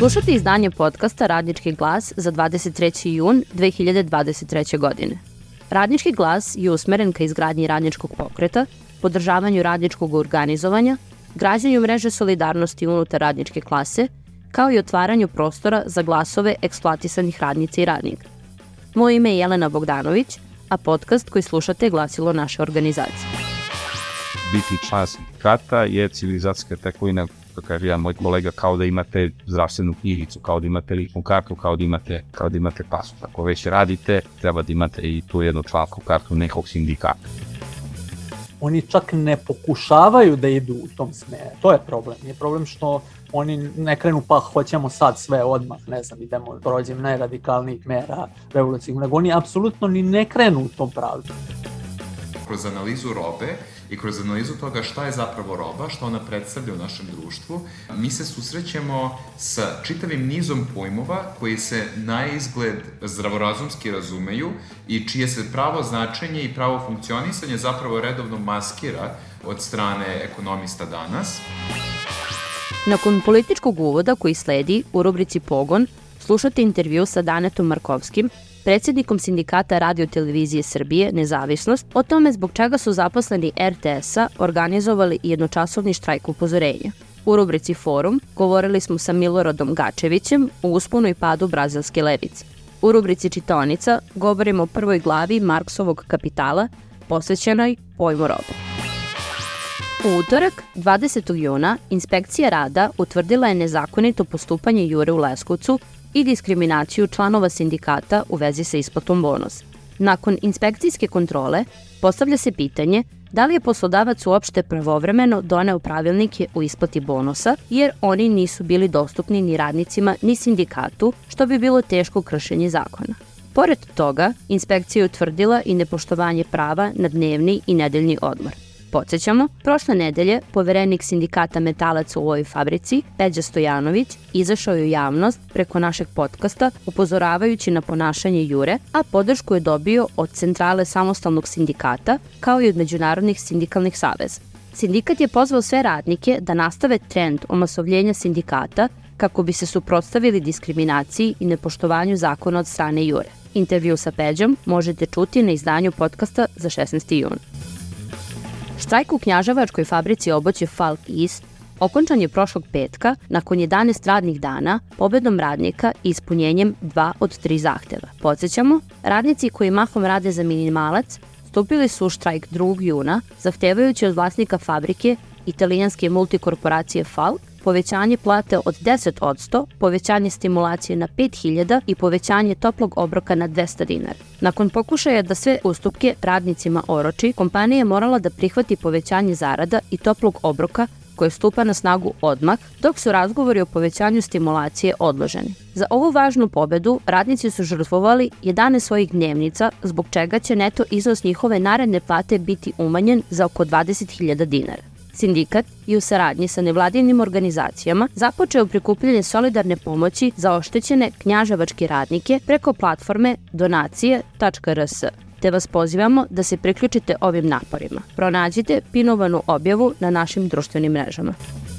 Slušate izdanje podcasta Radnički glas za 23. jun 2023. godine. Radnički glas je usmeren ka izgradnji radničkog pokreta, podržavanju radničkog organizovanja, građenju mreže solidarnosti unutar radničke klase, kao i otvaranju prostora za glasove eksploatisanih radnica i radnika. Moje ime je Jelena Bogdanović, a podcast koji slušate je glasilo naše organizacije. Biti član sindikata je civilizacijska tekovina, kako kaže jedan moj kolega, kao da imate zdravstvenu knjižicu, kao da imate ličnu kartu, kao da imate pasoš. Ako već radite, treba da imate i tu jednu člansku kartu nekog sindikata. Oni čak ne pokušavaju da idu u tom smeru. To je problem. Nije problem što oni ne krenu pa hoćemo sad sve odmah, ne znam, idemo prođem najradikalnijih mera revolucijnih, nego oni apsolutno ni ne krenu u tom pravcu. Kroz analizu robe i kroz analizu toga šta je zapravo roba, šta ona predstavlja u našem društvu, mi se susrećemo sa čitavim nizom pojmova koji se na izgled zdravorazumski razumeju i čije se pravo značenje i pravo funkcionisanje zapravo redovno maskira od strane ekonomista danas. Nakon političkog uvoda koji sledi u rubrici Pogon, slušate intervju sa Danetom Markovskim, predsjednikom sindikata Radio-televizije Srbije Nezavisnost, o tome zbog čega su zaposleni RTS-a organizovali jednočasovni štrajk upozorenja. U rubrici Forum govorili smo sa Miloradom Gačevićem o usponu i padu brazilske levice. U rubrici Čitaonica govorimo o prvoj glavi Marksovog Kapitala, posvećenoj pojmu robe. U utorak, 20. juna, Inspekcija rada utvrdila je nezakonito postupanje Jure u Leskovcu i diskriminaciju članova sindikata u vezi sa isplatom bonusa. Nakon inspekcijske kontrole, postavlja se pitanje da li je poslodavac uopšte pravovremeno doneo pravilnike o isplati bonusa, jer oni nisu bili dostupni ni radnicima ni sindikatu, što bi bilo teško kršenje zakona. Pored toga, inspekcija je utvrdila i nepoštovanje prava na dnevni i nedeljni odmor. Podsjećamo, prošle nedelje poverenik sindikata metalaca u ovoj fabrici, Peđa Stojanović, izašao je u javnost preko našeg podcasta upozoravajući na ponašanje Jure, a podršku je dobio od Centrale samostalnog sindikata kao i od međunarodnih sindikalnih saveza. Sindikat je pozvao sve radnike da nastave trend omasovljenja sindikata kako bi se suprotstavili diskriminaciji i nepoštovanju zakona od strane Jure. Intervju sa Peđom možete čuti na izdanju podcasta za 16. jun. Štrajk u knjaževačkoj fabrici obuće Falk East okončan je prošlog petka nakon 11 radnih dana pobedom radnika i ispunjenjem 2 od 3 zahteva. Podsjećamo, radnici koji mahom rade za minimalac stupili su u štrajk 2. juna zahtevajući od vlasnika fabrike italijanske multikorporacije Falk povećanje plate od 10%, povećanje stimulacije na 5.000 i povećanje toplog obroka na 200 dinara. Nakon pokušaja da sve ustupke radnicima oroči, kompanija je morala da prihvati povećanje zarada i toplog obroka koje stupa na snagu odmah, dok su razgovori o povećanju stimulacije odloženi. Za ovu važnu pobedu radnici su žrtvovali 11 svojih dnevnica, zbog čega će neto iznos njihove naredne plate biti umanjen za oko 20.000 dinara. Sindikat je u saradnji sa nevladinim organizacijama započeo prikupljanje solidarne pomoći za oštećene knjaževačke radnike preko platforme donacije.rs, te vas pozivamo da se priključite ovim naporima. Pronađite pinovanu objavu na našim društvenim mrežama.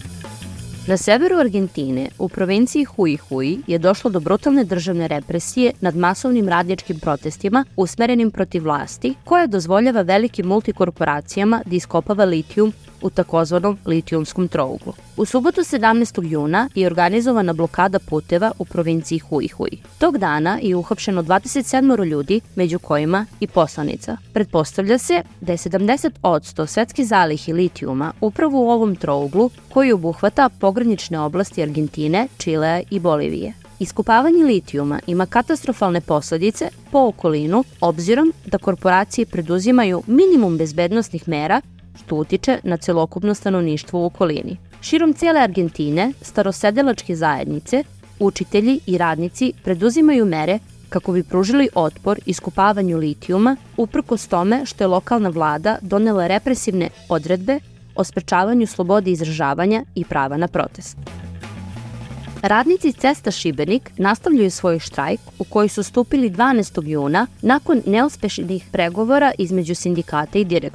Na severu Argentine, u provinciji Jujuy, je došlo do brutalne državne represije nad masovnim radničkim protestima usmerenim protiv vlasti, koja dozvoljava velikim multikorporacijama da iskopava litijum u takozvanom litijumskom trouglu. U subotu 17. juna je organizovana blokada puteva u provinciji Jujuy. Tog dana je uhapšeno 27 ljudi, među kojima i poslanica. Pretpostavlja se da je 70% svetske zalihe litijuma upravo u ovom trouglu koji obuhvata pogranične oblasti Argentine, Čilea i Bolivije. Iskopavanje litijuma ima katastrofalne posledice po okolinu, obzirom da korporacije preduzimaju minimum bezbednosnih mera što utiče na celokupno stanovništvo u okolini. Širom cijele Argentine, starosedelačke zajednice, učitelji i radnici preduzimaju mere kako bi pružili otpor iskopavanju litijuma, uprkos tome što je lokalna vlada donela represivne odredbe o sprečavanju slobode izražavanja i prava na protest. Radnici Cesta Šibenik nastavljaju svoj štrajk u koji su stupili 12. juna nakon neuspešnih pregovora između sindikata i direktora.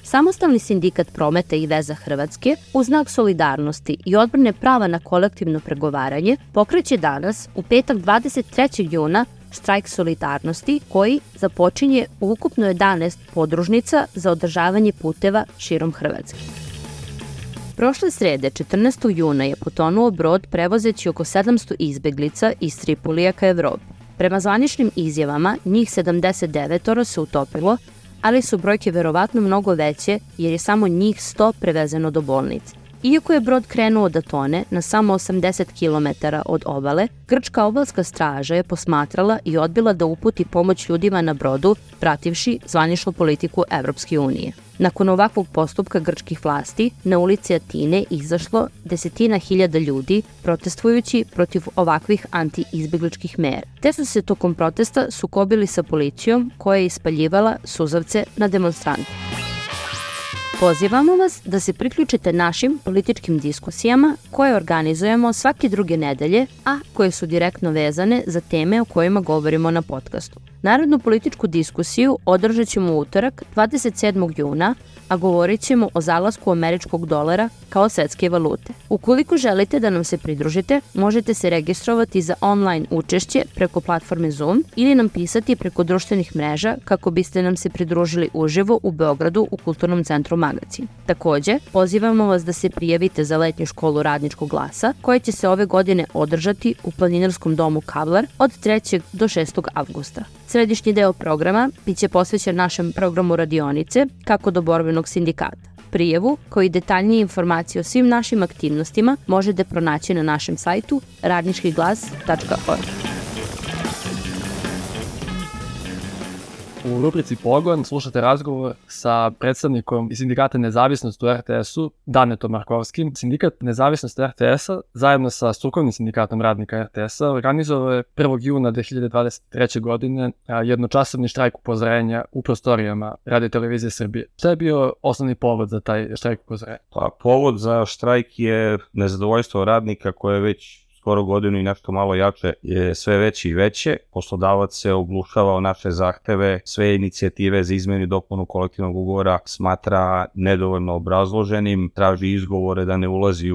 Samostalni sindikat prometa i veza Hrvatske, u znak solidarnosti i odbrane prava na kolektivno pregovaranje, pokreće danas, u petak 23. juna, štrajk solidarnosti koji započinje u ukupno 11 podružnica za održavanje puteva širom Hrvatske. Prošle srede, 14. juna, je potonuo brod prevozeći oko 700 izbeglica iz Tripolija ka Evropi. Prema zvaničnim izjavama, njih 79 se utopilo, ali su brojke verovatno mnogo veće jer je samo njih 100 prevezeno do bolnice. Iako je brod krenuo da tone na samo 80 km od obale, grčka obalska straža je posmatrala i odbila da uputi pomoć ljudima na brodu, prativši zvaničnu politiku Evropske unije. Nakon ovakvog postupka grčkih vlasti, na ulici Atine izašlo desetina hiljada ljudi protestujući protiv ovakvih anti-izbegličkih mera. Te su se tokom protesta sukobili sa policijom koja je ispaljivala suzavce na demonstrante. Pozivamo vas da se priključite našim političkim diskusijama koje organizujemo svake druge nedelje, a koje su direktno vezane za teme o kojima govorimo na podcastu. Narodnu političku diskusiju održat ćemo u utorak 27. juna, a govorit ćemo o zalasku američkog dolara kao svetske valute. Ukoliko želite da nam se pridružite, možete se registrovati za online učešće preko platforme Zoom ili nam pisati preko društvenih mreža kako biste nam se pridružili uživo u Beogradu u Kulturnom centru Magacin. Takođe, pozivamo vas da se prijavite za letnju školu radničkog glasa koja će se ove godine održati u planinarskom domu Kavlar od 3. do 6. avgusta. Središnji deo programa biće posvećen našem programu radionice kako do borbenog sindikata. Prijavu, kao i detaljnije informacije o svim našim aktivnostima možete pronaći na našem sajtu radničkiglas.org. U rubrici Pogon slušate razgovor sa predstavnikom iz Sindikata Nezavisnost u RTS-u, Danetom Markovskim. Sindikat Nezavisnost RTS-a zajedno sa strukovnim sindikatom radnika RTS-a organizovao je 1. juna 2023. godine jednočasovni štrajk upozorenja u prostorijama Radio Televizije Srbije. Šta je bio osnovni povod za taj štrajk upozorenja? Pa, povod za štrajk je nezadovoljstvo radnika koje je već skoro godinu i nešto malo jače je sve veće i veće. Poslodavac se oglušava o naše zahteve, sve inicijative za izmenu i dopunu kolektivnog ugovora smatra nedovoljno obrazloženim, traži izgovore da ne ulazi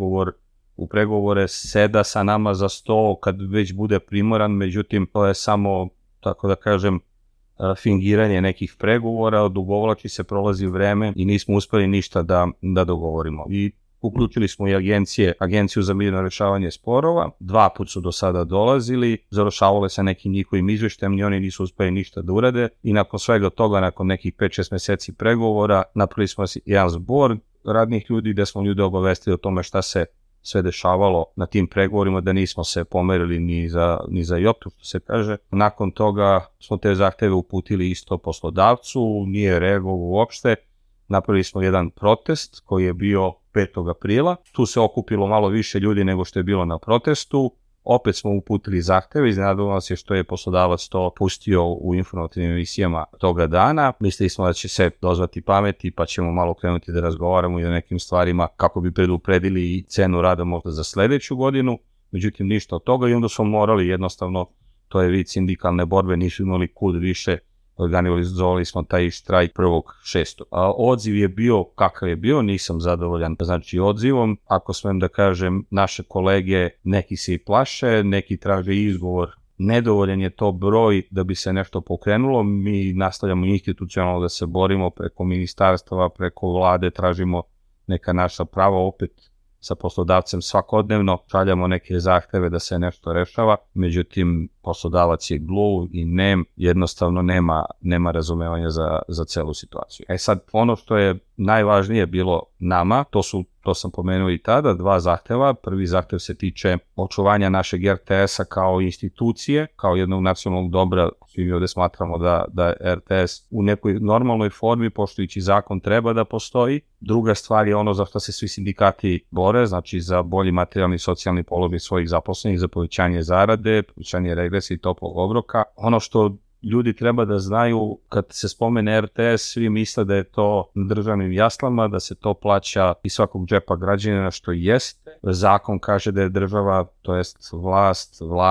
u pregovore, seda sa nama za sto kad već bude primoran, međutim to je samo, tako da kažem, fingiranje nekih pregovora, odugovlači se, prolazi vreme i nismo uspeli ništa da dogovorimo. I uključili smo i agenciju za mirno rešavanje sporova, 2 puta su do sada dolazili, završavale se nekim njihovim izveštajem i oni nisu uspeli ništa da urade i nakon svega toga, nakon nekih 5-6 meseci pregovora, napravili smo jedan zbor radnih ljudi gde smo ljude obavestili o tome šta se sve dešavalo na tim pregovorima, da nismo se pomerili ni za joptu, što se kaže. Nakon toga smo te zahteve uputili isto poslodavcu, nije reagovao uopšte. Napravili smo jedan protest koji je bio 5. aprila. Tu se okupilo malo više ljudi nego što je bilo na protestu. Opet smo uputili zahteve, iznenadilo nas je što je poslodavac to pustio u informativnim emisijama toga dana. Mislili smo da će se dozvati pameti pa ćemo malo krenuti da razgovaramo i o nekim stvarima kako bi predupredili i cenu rada možda za sledeću godinu. Međutim, ništa od toga i onda smo morali jednostavno, to je vid sindikalne borbe, nisu imali kud više. Organizovali smo taj štrajk 1.6. Odziv je bio kakav je bio, nisam zadovoljan znači odzivom. Ako smem da kažem, naše kolege neki se i plaše, neki traže izgovor. Nedovoljan je to broj da bi se nešto pokrenulo. Mi nastavljamo institucionalno da se borimo preko ministarstava, preko vlade, tražimo neka naša prava opet sa poslodavcem svakodnevno, šaljamo neke zahteve da se nešto rešava, međutim poslodavac je gluv i jednostavno nema razumevanja za celu situaciju. Sad, ono što je najvažnije bilo nama, to sam pomenuo i tada, 2 zahteva. Prvi zahtev se tiče očuvanja našeg RTS-a kao institucije, kao jednog nacionalnog dobra. Svi mi ovde smatramo da RTS u nekoj normalnoj formi, poštujući zakon, treba da postoji. Druga stvar je ono za što se svi sindikati bore, znači za bolji materijalni i socijalni položaj svojih zaposlenih, za povećanje zarade, povećanje regresa i toplog obroka. Ono što ljudi treba da znaju, kad se spomene RTS, svi misle da je to na državnim jaslama, da se to plaća iz svakog džepa građanina, što jeste. Zakon kaže da je država, to jest vlast, vlada,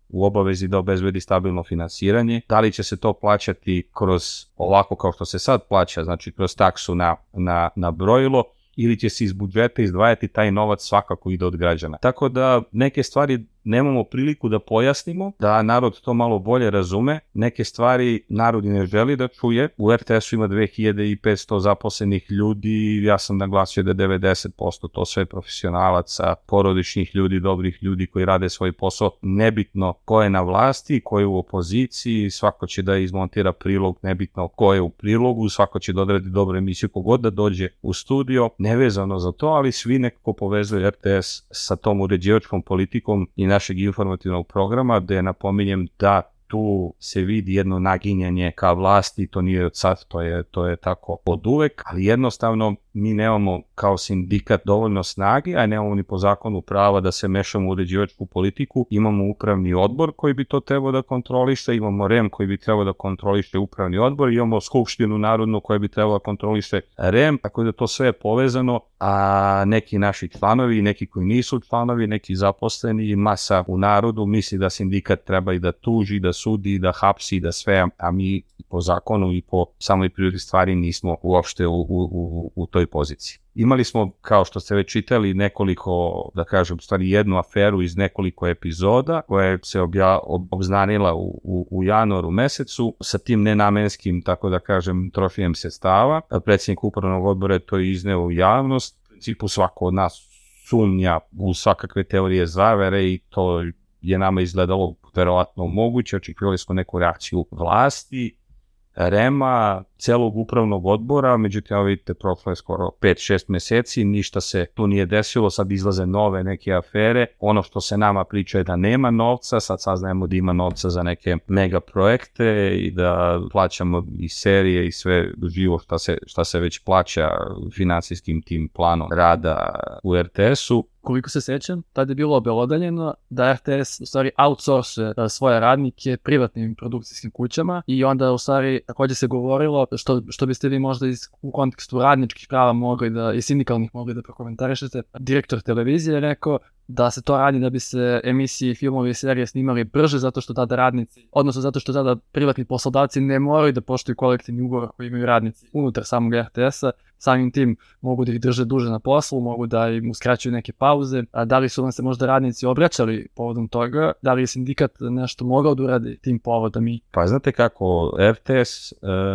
u obavezi da obezbedi stabilno finansiranje. Da li će se to plaćati kroz ovako kao što se sad plaća, znači kroz taksu na brojilo, ili će se iz budžeta izdvajati taj novac svakako ide od građana. Tako da neke stvari nemamo priliku da pojasnimo, da narod to malo bolje razume. Neke stvari narod i ne želi da čuje. U RTS-u ima 2500 zaposlenih ljudi, ja sam naglasio da 90% to sve profesionalaca, porodičnih ljudi, dobrih ljudi koji rade svoj posao. Nebitno ko je na vlasti, ko je u opoziciji, svako će da izmontira prilog, nebitno ko je u prilogu, svako će da odradi dobru emisiju, kogod da dođe u studio, nevezano za to, ali svi nekako povezuju RTS sa tom uređivačkom politikom i našeg informativnog programa, gde napominjem da tu se vidi jedno naginjanje ka vlasti, to nije od sad, to je tako od uvek, ali jednostavno mi nemamo kao sindikat dovoljno snage, a nemamo ni po zakonu prava da se mešamo u uređivačku politiku. Imamo upravni odbor koji bi to trebao da kontroliše, imamo REM koji bi trebao da kontroliše upravni odbor, imamo Skupštinu narodnu koja bi trebala da kontroliše REM, tako da to sve je povezano, a neki naši članovi, neki koji nisu članovi, neki zaposleni, masa u narodu misli da sindikat treba i da tuži, da sudi, da hapsi, da sve, a mi po zakonu i po samoj prirodi stvari nismo uopšte u toj poziciji. Imali smo, kao što ste već čitali, nekoliko, da kažem, stvari jednu aferu iz nekoliko epizoda koja se obznanila u januaru mesecu sa tim nenamenskim, tako da kažem, trošenjem sredstava. Predsjednik upravnog odbora je to izneo u javnost. U principu svako od nas sumnja u svakakve teorije zavere i to je nama izgledalo verovatno moguće. Očekivali smo neku reakciju vlasti, REM-a, celog upravnog odbora, međutim, vidite, prošlo je skoro 5-6 meseci, ništa se tu nije desilo, sad izlaze nove neke afere. Ono što se nama priča je da nema novca, sad saznajemo da ima novca za neke mega projekte i da plaćamo i serije i sve živo šta se već plaća finansijskim tim planom rada u RTS-u. Koliko se sećam, tada je bilo obelodanjeno da RTS u stvari outsource svoje radnike privatnim produkcijskim kućama i onda u stvari također se govorilo, što biste vi možda u kontekstu radničkih prava mogli da, i sindikalnih mogli da prokomentarišete. Direktor televizije je rekao da se to radi da bi se emisije, filmovi i serije snimali brže zato što tada radnici, odnosno zato što tada privatni poslodavci ne moraju da poštuju kolektivni ugovor koji imaju radnici unutar samog RTS-a, samim tim mogu da ih drže duže na poslu, mogu da im uskraćuju neke pauze. A da li su vam se možda radnici obraćali povodom toga? Da li je sindikat nešto mogao da uradi tim povodom? Pa znate kako, RTS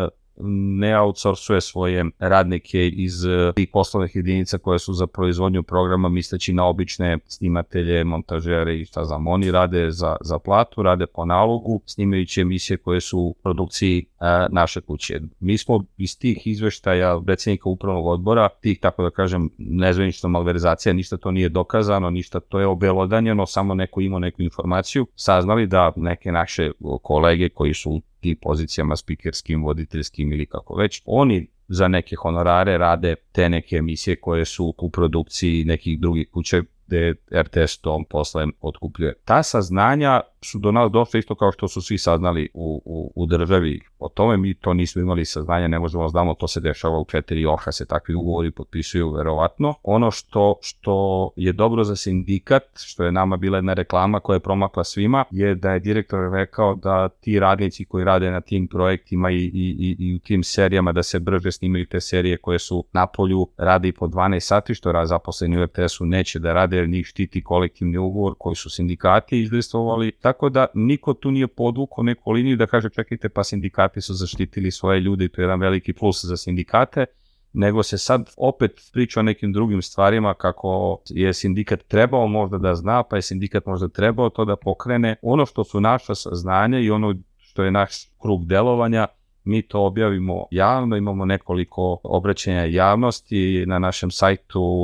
ne outsourcuje svoje radnike iz tih poslovnih jedinica koje su za proizvodnju programa, misleći na obične snimatelje, montažere i šta znam, oni rade za platu, rade po nalogu, snimajući emisije koje su u produkciji naše kuće. Mi smo iz tih izveštaja predsjednika upravnog odbora, tih, tako da kažem, nezvanična malverzacija, ništa to nije dokazano, ništa to je obelodanjeno, samo neko ima neku informaciju, saznali da neke naše kolege koji su tim pozicijama spikerskim, voditeljskim ili kako već, oni za neke honorare rade te neke emisije koje su u produkciji nekih drugih kuća gde RTS tom posle otkupljuje. Ta saznanja su do nas došle isto kao što su svi saznali u državi. O tome mi to nismo imali saznanja, ne možemo znamo, to se dešava u 4 oka, se takvi ugovori potpisuju verovatno. Ono što je dobro za sindikat, što je nama bila jedna reklama koja je promakla svima, je da je direktor rekao da ti radnici koji rade na tim projektima i u tim serijama, da se brže snimaju te serije koje su na polju, rade i po 12 sati, što zaposleni u RTS-u neće da rade, jer njih štiti kolektivni ugovor koji su sindikati izdejstvovali. Tako da niko tu nije podvukao neku liniju da kaže čekajte, pa sindikati su zaštitili svoje ljude i to je jedan veliki plus za sindikate, nego se sad opet priča o nekim drugim stvarima kako je sindikat trebao možda da zna, pa je sindikat možda trebao to da pokrene. Ono što su naša saznanja i ono što je naš krug delovanja, mi to objavimo javno, imamo nekoliko obraćanja javnosti na našem sajtu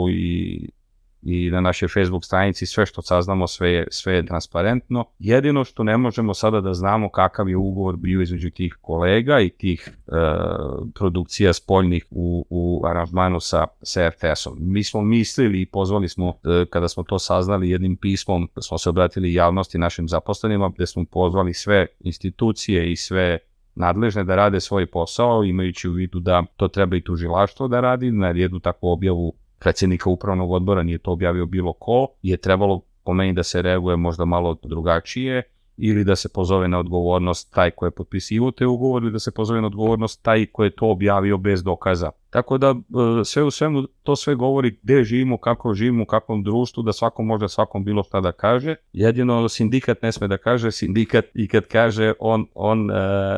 i na našoj Facebook stranici, sve što saznamo, sve je transparentno. Jedino što ne možemo sada da znamo kakav je ugovor bio između tih kolega i tih produkcija spoljnih u aranžmanu sa RTS-om. Mi smo mislili i pozvali smo, kada smo to saznali jednim pismom, smo se obratili javnosti našim zaposlenima, gde smo pozvali sve institucije i sve nadležne da rade svoj posao, imajući u vidu da to treba i tužilaštvo da radi, na jednu takvu objavu predsjednika upravnog odbora, nije to objavio bilo ko, je trebalo po meni da se reaguje možda malo drugačije ili da se pozove na odgovornost taj ko je potpisivao te ugovor, ili da se pozove na odgovornost taj ko je to objavio bez dokaza. Tako da sve u svemu to sve govori gde živimo, kako živimo, u kakvom društvu, da svako može svakom bilo šta da kaže. Jedino sindikat ne sme da kaže, sindikat i kad kaže on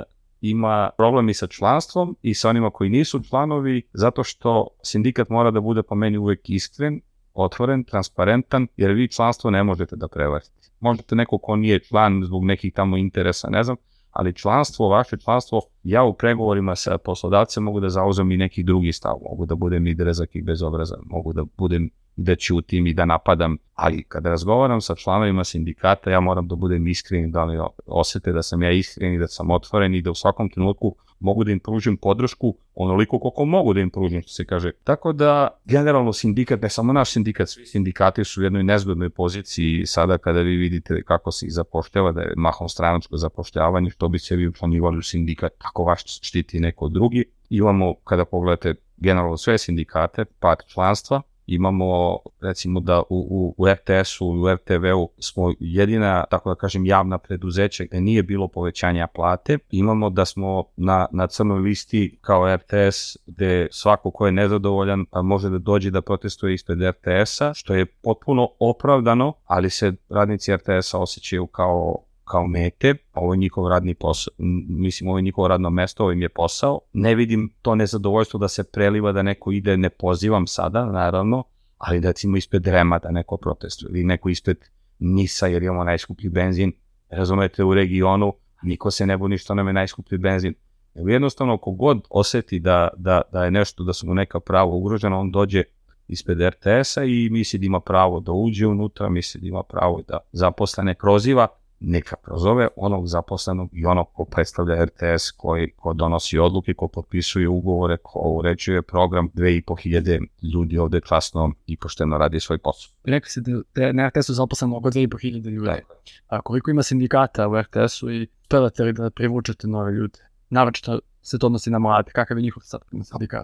ima problem i sa članstvom i sa onima koji nisu članovi, zato što sindikat mora da bude po meni uvek iskren, otvoren, transparentan, jer vi članstvo ne možete da prevarite. Možete neko ko nije član zbog nekih tamo interesa, ne znam, ali vaše članstvo, ja u pregovorima sa poslodavcem mogu da zauzem i neki drugi stav, mogu da budem i drezak i bezobrazan, mogu da budem da ćutim i da napadam, ali kada razgovaram sa članovima sindikata, ja moram da budem iskren, da li osete da sam ja iskren i da sam otvoren i da u svakom trenutku mogu da im pružim podršku onoliko koliko mogu da im pružim, što se kaže. Tako da, generalno sindikat, ne samo naš sindikat, svi sindikati su u jednoj nezgodnoj poziciji sada kada vi vidite kako se ih zapošljava, da je mahom stranačko zapošljavanje, što bi se vi učlanjivali u sindikat, kako vas štiti neko drugi. Imamo, kada pogledate generalno sve sindikate, pad članstva, imamo recimo da u RTS-u i u RTV-u smo jedina, tako da kažem, javna preduzeća gde nije bilo povećanja plate. Imamo da smo na crnoj listi kao RTS gde svako ko je nezadovoljan može da dođe da protestuje ispred RTS-a, što je potpuno opravdano, ali se radnici RTS-a osjećaju kao mete, ovo je njihov radni posao, mislim, ovo je njihovo radno mesto, ovo im je posao. Ne vidim to nezadovoljstvo da se preliva, da neko ide, ne pozivam sada, naravno, ali da recimo ispred REM-a da neko protestuje, ili neko ispred NIS-a jer imamo najskuplji benzin, razumete, u regionu, niko se ne buni što nam je najskuplji benzin. Jednostavno, kogod oseti da je nešto, da su mu neka prava ugrožena, on dođe ispred RTS-a i misli da ima pravo da uđe unutra, misli da ima pravo da zaposlene proziva, neka prozove onog zaposlenog i onog ko predstavlja RTS, ko donosi odluke, ko potpisuje ugovore, ko uređuje program. 2500 ljudi ovde časno i pošteno radi svoj posao. Rekli ste da je na RTS-u zaposleno oko 2500 ljudi. A koliko ima sindikata u RTS-u i uspevate li da privučete nove ljude? Naročito se to odnosi na mlade. Kakav je njihov sindikat?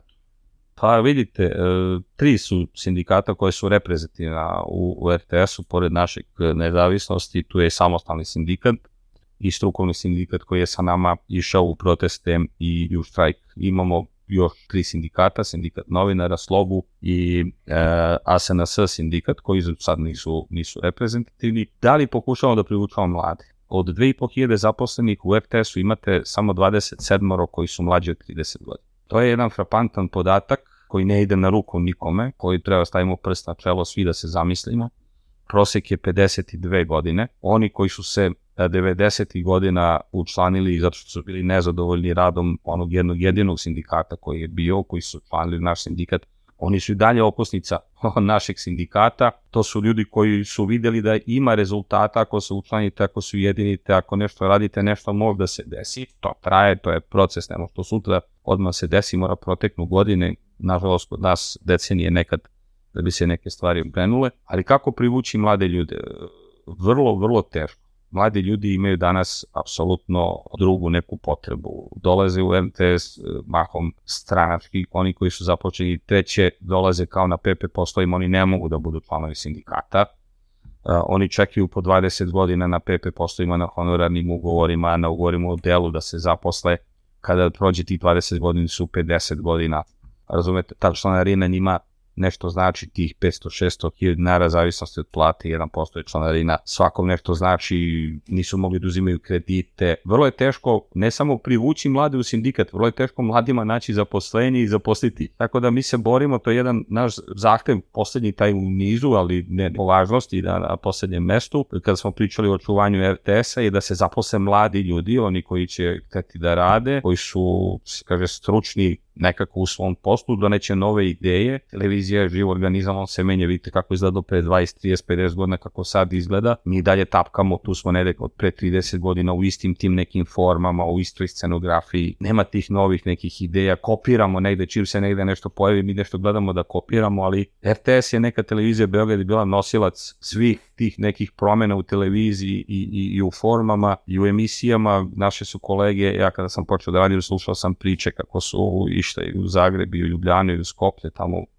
Pa vidite, 3 su sindikata koje su reprezentativna u RTS-u, pored našeg nezavisnosti, tu je samostalni sindikat i strukovni sindikat koji je sa nama išao u proteste i u štrajk. Imamo još 3 sindikata, sindikat novinara, Slobu i ASNS sindikat koji sad nisu reprezentativni. Da li pokušamo da privučamo mlade? Od 2500 zaposlenih u RTS-u imate samo 27 koji su mlađi od 30 godina. To je jedan frapantan podatak koji ne ide na ruku nikome, koji treba stavimo prst na čelo svi da se zamislimo. Prosek je 52 godine. Oni koji su se 90. godina učlanili zato što su bili nezadovoljni radom onog jednog jedinog sindikata koji je bio, koji su učlanili naš sindikat, oni su i dalje okosnica našeg sindikata. To su ljudi koji su videli da ima rezultata ako se učlanite, ako se ujedinite, ako nešto radite, nešto može da se desi. To traje, to je proces, nema što sutra odmah se desi, mora proteknu godine. Nažalost, kod nas decenije nekad da bi se neke stvari okrenule. Ali kako privući mlade ljude? Vrlo, vrlo teško. Mladi ljudi imaju danas apsolutno drugu neku potrebu. Dolaze u RTS mahom stranački, oni koji su započeli treće dolaze kao na PP poslovima, oni ne mogu da budu članovi sindikata. Oni čekaju po 20 godina na PP poslovima, na honorarnim ugovorima, na ugovorima o delu da se zaposle. Kada prođe tih 20 godina su 50 godina. Razumete, ta članarina njima nešto znači, tih 500-600 dinara, zavisnosti od plate, 1% je članarina, svakom nešto znači, nisu mogli da uzimaju kredite. Vrlo je teško ne samo privući mlade u sindikat, vrlo je teško mladima naći zaposlenje i zaposliti. Tako da mi se borimo, to je jedan naš zahtev, poslednji taj u nizu, ali ne po važnosti, na poslednjem mestu, kada smo pričali o očuvanju RTS-a, je da se zaposle mladi ljudi, oni koji će hteti da rade, koji su, kaže, stručni nekako u svom poslu, doneće nove ideje. Televizija je živ organizam, on se menja, vidite kako izgleda pre 20, 30, 50 godina, kako sad izgleda. Mi dalje tapkamo, tu smo negde od pre 30 godina u istim tim nekim formama, u istoj scenografiji. Nema tih novih nekih ideja, kopiramo negde, čim se negde nešto pojavi, mi nešto gledamo da kopiramo, ali RTS je neka televizija Beograd je bila nosilac svih tih nekih promena u televiziji i u formama i u emisijama. Naše su kolege, ja kada sam počeo da radim, slušao sam priče kako su išli u Zagreb i u Ljubljanu i u Skoplje, tamo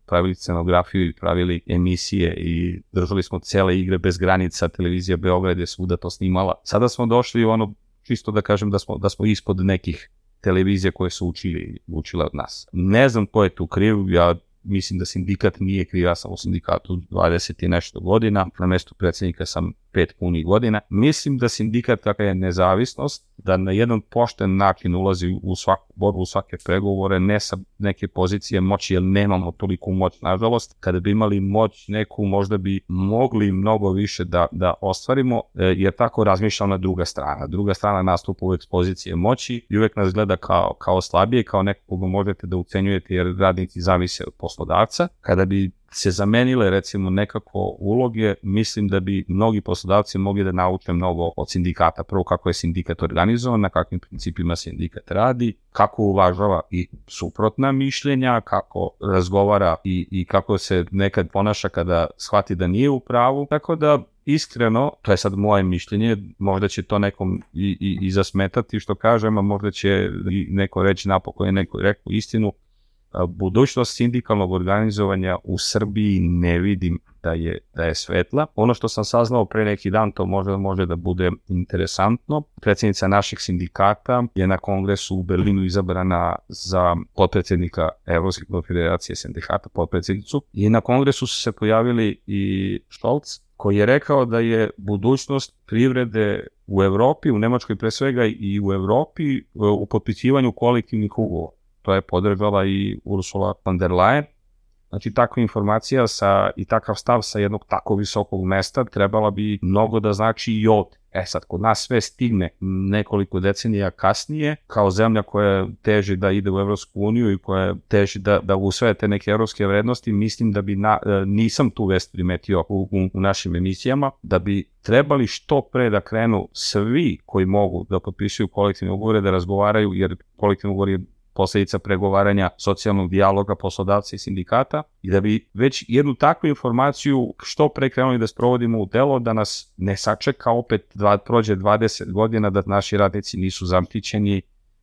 pravili scenografiju i pravili emisije i držali smo cele igre bez granica, televizija Beograd je svuda to snimala. Sada smo došli čisto da kažem da smo ispod nekih televizija koje su učile od nas. Ne znam ko je tu kriv, ja mislim da sindikat nije kriv, ja sam u sindikatu 20 i nešto godina, na mestu predsjednika sam 5 punih godina. Mislim da sindikat kakva je nezavisnost, da na jedan pošten način ulazi u svaku borbu, u svake pregovore, ne sa neke pozicije moći, jer nemamo toliko moć, nažalost. Kada bi imali moć neku, možda bi mogli mnogo više da ostvarimo, jer tako razmišlja na druga strana. Druga strana nastupa uvek s pozicije moći i uvek nas gleda kao slabije, kao neko koga možete da ucenjujete, jer radnici zavise od poslodavca. Kada bi se zamenile recimo nekako uloge, mislim da bi mnogi poslodavci mogli da nauče mnogo od sindikata. Prvo kako je sindikat organizovan, na kakvim principima sindikat radi, kako uvažava i suprotna mišljenja, kako razgovara i kako se nekad ponaša kada shvati da nije u pravu. Tako da iskreno, to je sad moje mišljenje, možda će to nekom i zasmetati što kažem, a možda će neko reći napokon je neko rekao istinu. Budućnost sindikalnog organizovanja u Srbiji ne vidim da je svetla. Ono što sam saznao pre neki dan, to može da bude interesantno. Predsjednica naših sindikata je na kongresu u Berlinu izabrana za potpredsjednika Evropske konfederacije sindikata, potpredsjednicu. I na kongresu su se pojavili i Scholz, koji je rekao da je budućnost privrede u Evropi, u Nemačkoj pre svega i u Evropi, u potpisivanju kolektivnih ugovora. To je podržala i Ursula von der Leyen. Znači, takva informacija i takav stav sa jednog tako visokog mesta trebala bi mnogo da znači i ovdje. Sad, kod nas sve stigne nekoliko decenija kasnije, kao zemlja koja teži da ide u Evropsku uniju i koja teži da usvaja te neke evropske vrednosti, mislim da bi, nisam tu vest primetio u našim emisijama, da bi trebali što pre da krenu svi koji mogu da potpisuju kolektivne ugovore, da razgovaraju, jer kolektivni ugovor je posljedica pregovaranja socijalnog dijaloga poslodavca i sindikata i da bi već jednu takvu informaciju što pre krenuli da sprovodimo u delo, da nas ne sačeka opet prođe 20 godina, da naši radnici nisu zaštićeni,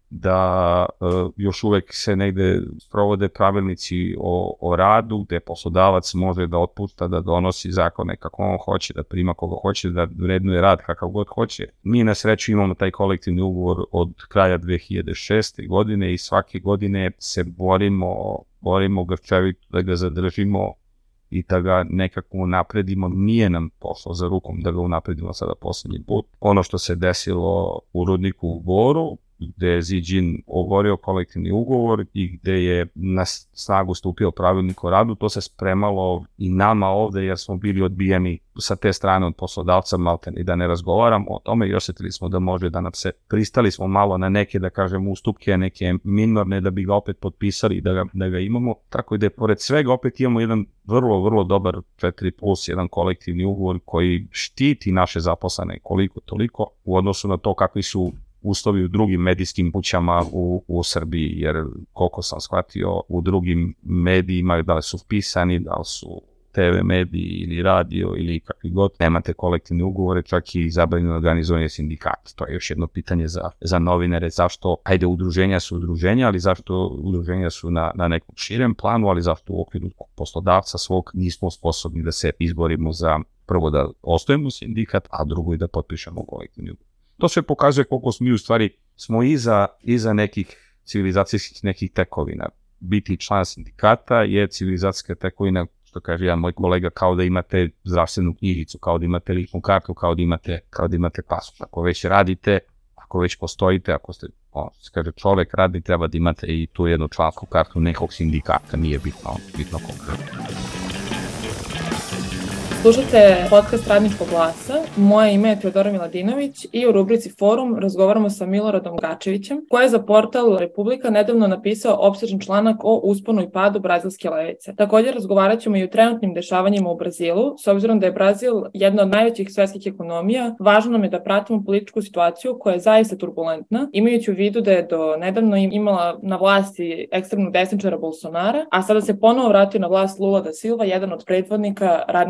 da još uvek se negde sprovode pravilnici o radu, gde poslodavac može da otpušta, da donosi zakone kako on hoće, da prima koga hoće, da vrednuje rad kakav god hoće. Mi na sreću imamo taj kolektivni ugovor od kraja 2006. godine i svake godine se borimo grčevito da ga zadržimo i da ga nekako unapredimo. Nije nam pošlo za rukom da ga unapredimo sada posljednji put. Ono što se desilo u rudniku u Boru, gde je Ziđin oborio kolektivni ugovor i gde je na snagu stupio pravilnik o radu, to se spremalo i nama ovde jer smo bili odbijeni sa te strane od poslodavca maltene i da ne razgovaramo o tome i osjetili smo da može da nam se, pristali smo malo na neke, da kažem, ustupke, neke minorne da bi ga opet potpisali da ga imamo, tako da je pored svega opet imamo jedan vrlo, vrlo dobar 4+, jedan kolektivni ugovor koji štiti naše zaposlene koliko toliko u odnosu na to kakvi su uslovi u drugim medijskim kućama u Srbiji, jer koliko sam shvatio u drugim medijima, da li su pisani, da li su TV mediji ili radio ili kakvi god, nemate kolektivne ugovore, čak i zabranjeno organizovanje sindikata. To je još jedno pitanje za novinare, zašto, udruženja su udruženja, ali zašto udruženja su na nekom širem planu, ali zašto u okviru poslodavca svog nismo sposobni da se izborimo za, prvo da ostojimo sindikat, a drugo i da potpišemo kolektivni ugovor. To sve pokazuje koliko mi u stvari smo iza nekih civilizacijskih nekih tekovina. Biti član sindikata je civilizacijska tekovina, što kaže jedan moj kolega, kao da imate zdravstvenu knjižicu, kao da imate ličnu kartu, kao da imate pasoš. Ako već radite, ako već postojite, ako ste čovek radi, treba da imate i tu jednu člansku kartu nekog sindikata, nije bitno konkretno. Slušate podcast Radničkog glasa, moje ime je Teodora Miladinović i u rubrici Forum razgovaramo sa Miloradom Gačevićem, koji je za portal Republika nedavno napisao opsežan članak o usponu i padu brazilske levice. Također razgovarat ćemo i o trenutnim dešavanjima u Brazilu, s obzirom da je Brazil jedna od najvećih svetskih ekonomija, važno nam je da pratimo političku situaciju koja je zaista turbulentna, imajući u vidu da je do nedavno imala na vlasti ekstremnog desničara Bolsonara, a sada se ponovo vratio na vlast Lula da Silva, jedan od predvodnika Radničke partije.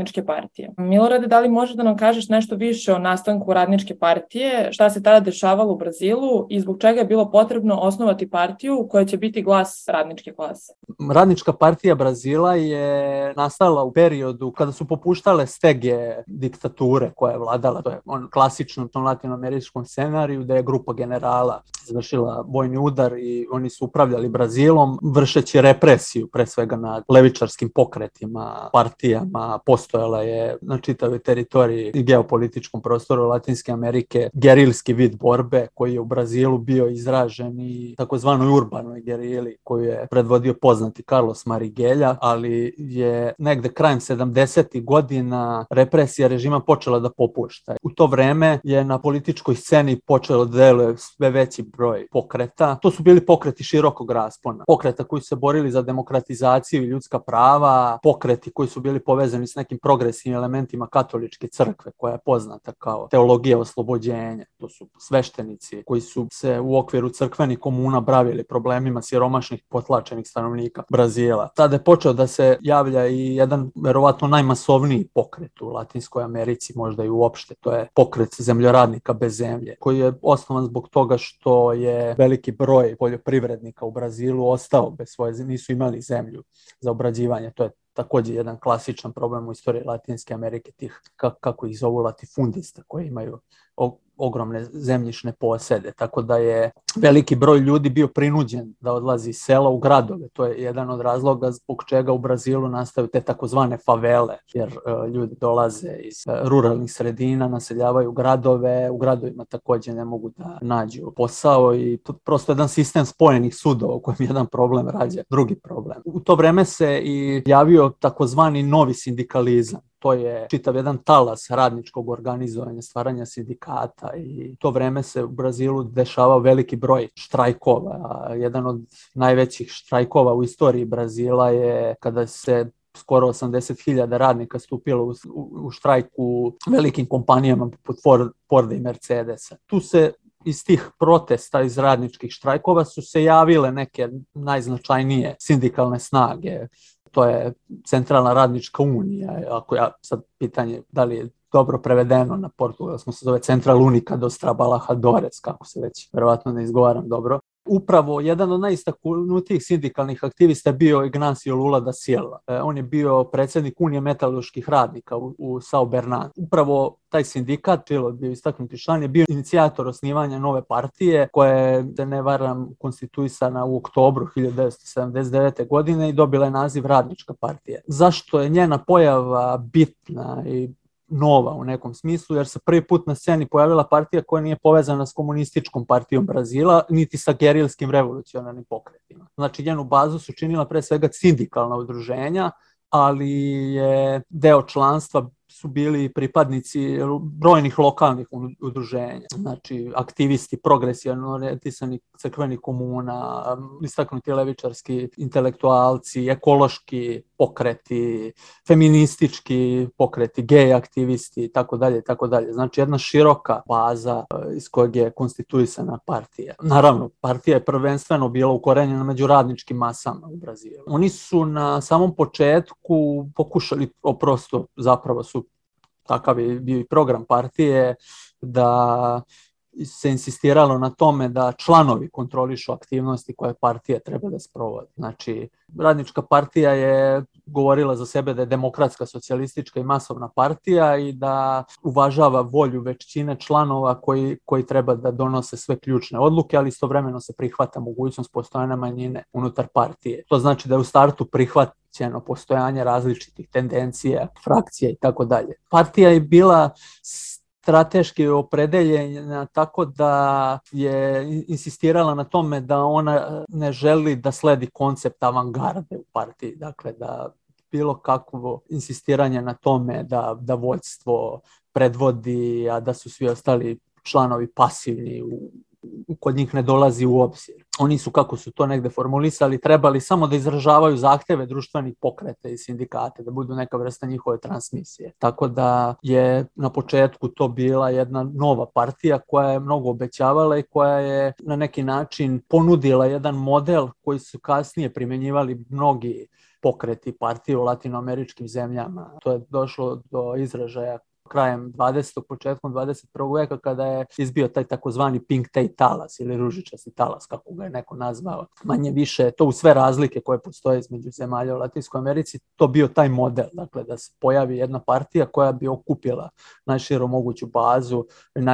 partije. Milorade, da li možeš da nam kažeš nešto više o nastanku Radničke partije, šta se tada dešavalo u Brazilu i zbog čega je bilo potrebno osnovati partiju koja će biti glas radničke klase? Radnička partija Brazila je nastala u periodu kada su popuštale stege diktature koja je vladala, to je klasično tom latinoameričkom scenariju, da je grupa generala izvršila vojni udar i oni su upravljali Brazilom, vršeći represiju pre svega nad levičarskim pokretima, partijama. Postojala je na čitavoj teritoriji i geopolitičkom prostoru Latinske Amerike gerilski vid borbe koji je u Brazilu bio izražen i takozvanoj urbanoj gerili koju je predvodio poznati Carlos Marighella, ali je negde krajem 70. godina represija režima počela da popušta. U to vreme je na političkoj sceni počelo da deluje sve veći broj pokreta. To su bili pokreti širokog raspona. Pokreta koji su se borili za demokratizaciju i ljudska prava, pokreti koji su bili povezani s nekim progresivnim elementima katoličke crkve koja je poznata kao teologija oslobođenja. To su sveštenici koji su se u okviru crkvenih komuna bavili problemima siromašnih potlačenih stanovnika Brazila. Tada je počeo da se javlja i jedan verovatno najmasovniji pokret u Latinskoj Americi, možda i uopšte. To je pokret zemljoradnika bez zemlje, koji je osnovan zbog toga što je veliki broj poljoprivrednika u Brazilu ostao bez svoje, nisu imali zemlju za obrađivanje. To je takođe jedan klasičan problem u istoriji Latinske Amerike, tih, kako ih zovu, latifundista, koji imaju ogromne zemljišne posede, tako da je veliki broj ljudi bio prinuđen da odlazi iz sela u gradove. To je jedan od razloga zbog čega u Brazilu nastaju te takozvane favele, jer ljudi dolaze iz ruralnih sredina, naseljavaju gradove, u gradovima takođe ne mogu da nađu posao i to prosto jedan sistem spojenih sudova u kojem jedan problem rađa drugi problem. U to vreme se i javio takozvani novi sindikalizam. To je čitav jedan talas radničkog organizovanja, stvaranja sindikata i to vreme se u Brazilu dešavao veliki broj štrajkova. Jedan od najvećih štrajkova u istoriji Brazila je kada se skoro 80.000 radnika stupilo u štrajk u velikim kompanijama poput Forda i Mercedesa. Tu se iz tih protesta, iz radničkih štrajkova su se javile neke najznačajnije sindikalne snage. To je Centralna radnička unija, ako ja sad pitanje da li je dobro prevedeno na portugalskom, se zove Central Única dos Trabalhadores, kako se već verovatno ne izgovaram dobro. Upravo jedan od najistaknutijih sindikalnih aktivista je bio Ignacio Lula da Silva. On je bio predsjednik Unije metalurških radnika u São Bernardo. Upravo taj sindikat, bio istaknuti član, je bio inicijator osnivanja nove partije koja je, da ne varam, konstituisana u oktobru 1979. godine i dobila je naziv Radnička partija. Zašto je njena pojava bitna i nova u nekom smislu, jer se prvi put na sceni pojavila partija koja nije povezana s komunističkom partijom Brazila, niti sa gerilskim revolucionarnim pokretima. Znači, njenu bazu su činila pre svega sindikalna udruženja, ali je deo članstva su bili pripadnici brojnih lokalnih udruženja, znači aktivisti progresivno orijentisanih crkvenih komuna, istaknuti levičarski intelektualci, ekološki pokreti, feministički pokreti, gej aktivisti itd. Znači jedna široka baza iz kojeg je konstituisana partija. Naravno, partija je prvenstveno bila ukorenjena među radničkim masama u Brazilu. Oni su na samom početku pokušali, zapravo su takav je bio i program partije, da se insistiralo na tome da članovi kontrolišu aktivnosti koje partija treba da sprovodi. Znači, Radnička partija je govorila za sebe da je demokratska, socijalistička i masovna partija i da uvažava volju većine članova koji treba da donose sve ključne odluke, ali istovremeno se prihvata mogućnost postojanja manjine unutar partije. To znači da je u startu prihvaćeno postojanje različitih tendencija, frakcija i tako dalje. Partija je bila strateški opredeljena tako da je insistirala na tome da ona ne želi da sledi koncept avangarde u partiji, dakle da bilo kakvo insistiranje na tome da vođstvo predvodi, a da su svi ostali članovi pasivni, kod njih ne dolazi u obzir. Oni su, kako su to negde formulisali, trebali samo da izražavaju zahteve društvenih pokreta i sindikata, da budu neka vrsta njihove transmisije. Tako da je na početku to bila jedna nova partija koja je mnogo obećavala i koja je na neki način ponudila jedan model koji su kasnije primenjivali mnogi pokreti partije u latinoameričkim zemljama. To je došlo do izražaja krajem 20. početkom 21. veka kada je izbio taj takozvani pink tay talas ili ružičasti talas, kako ga je neko nazvao. Manje više, to u sve razlike koje postoje između zemalja u Latinskoj Americi, to bio taj model, dakle da se pojavi jedna partija koja bi okupila najširu moguću bazu,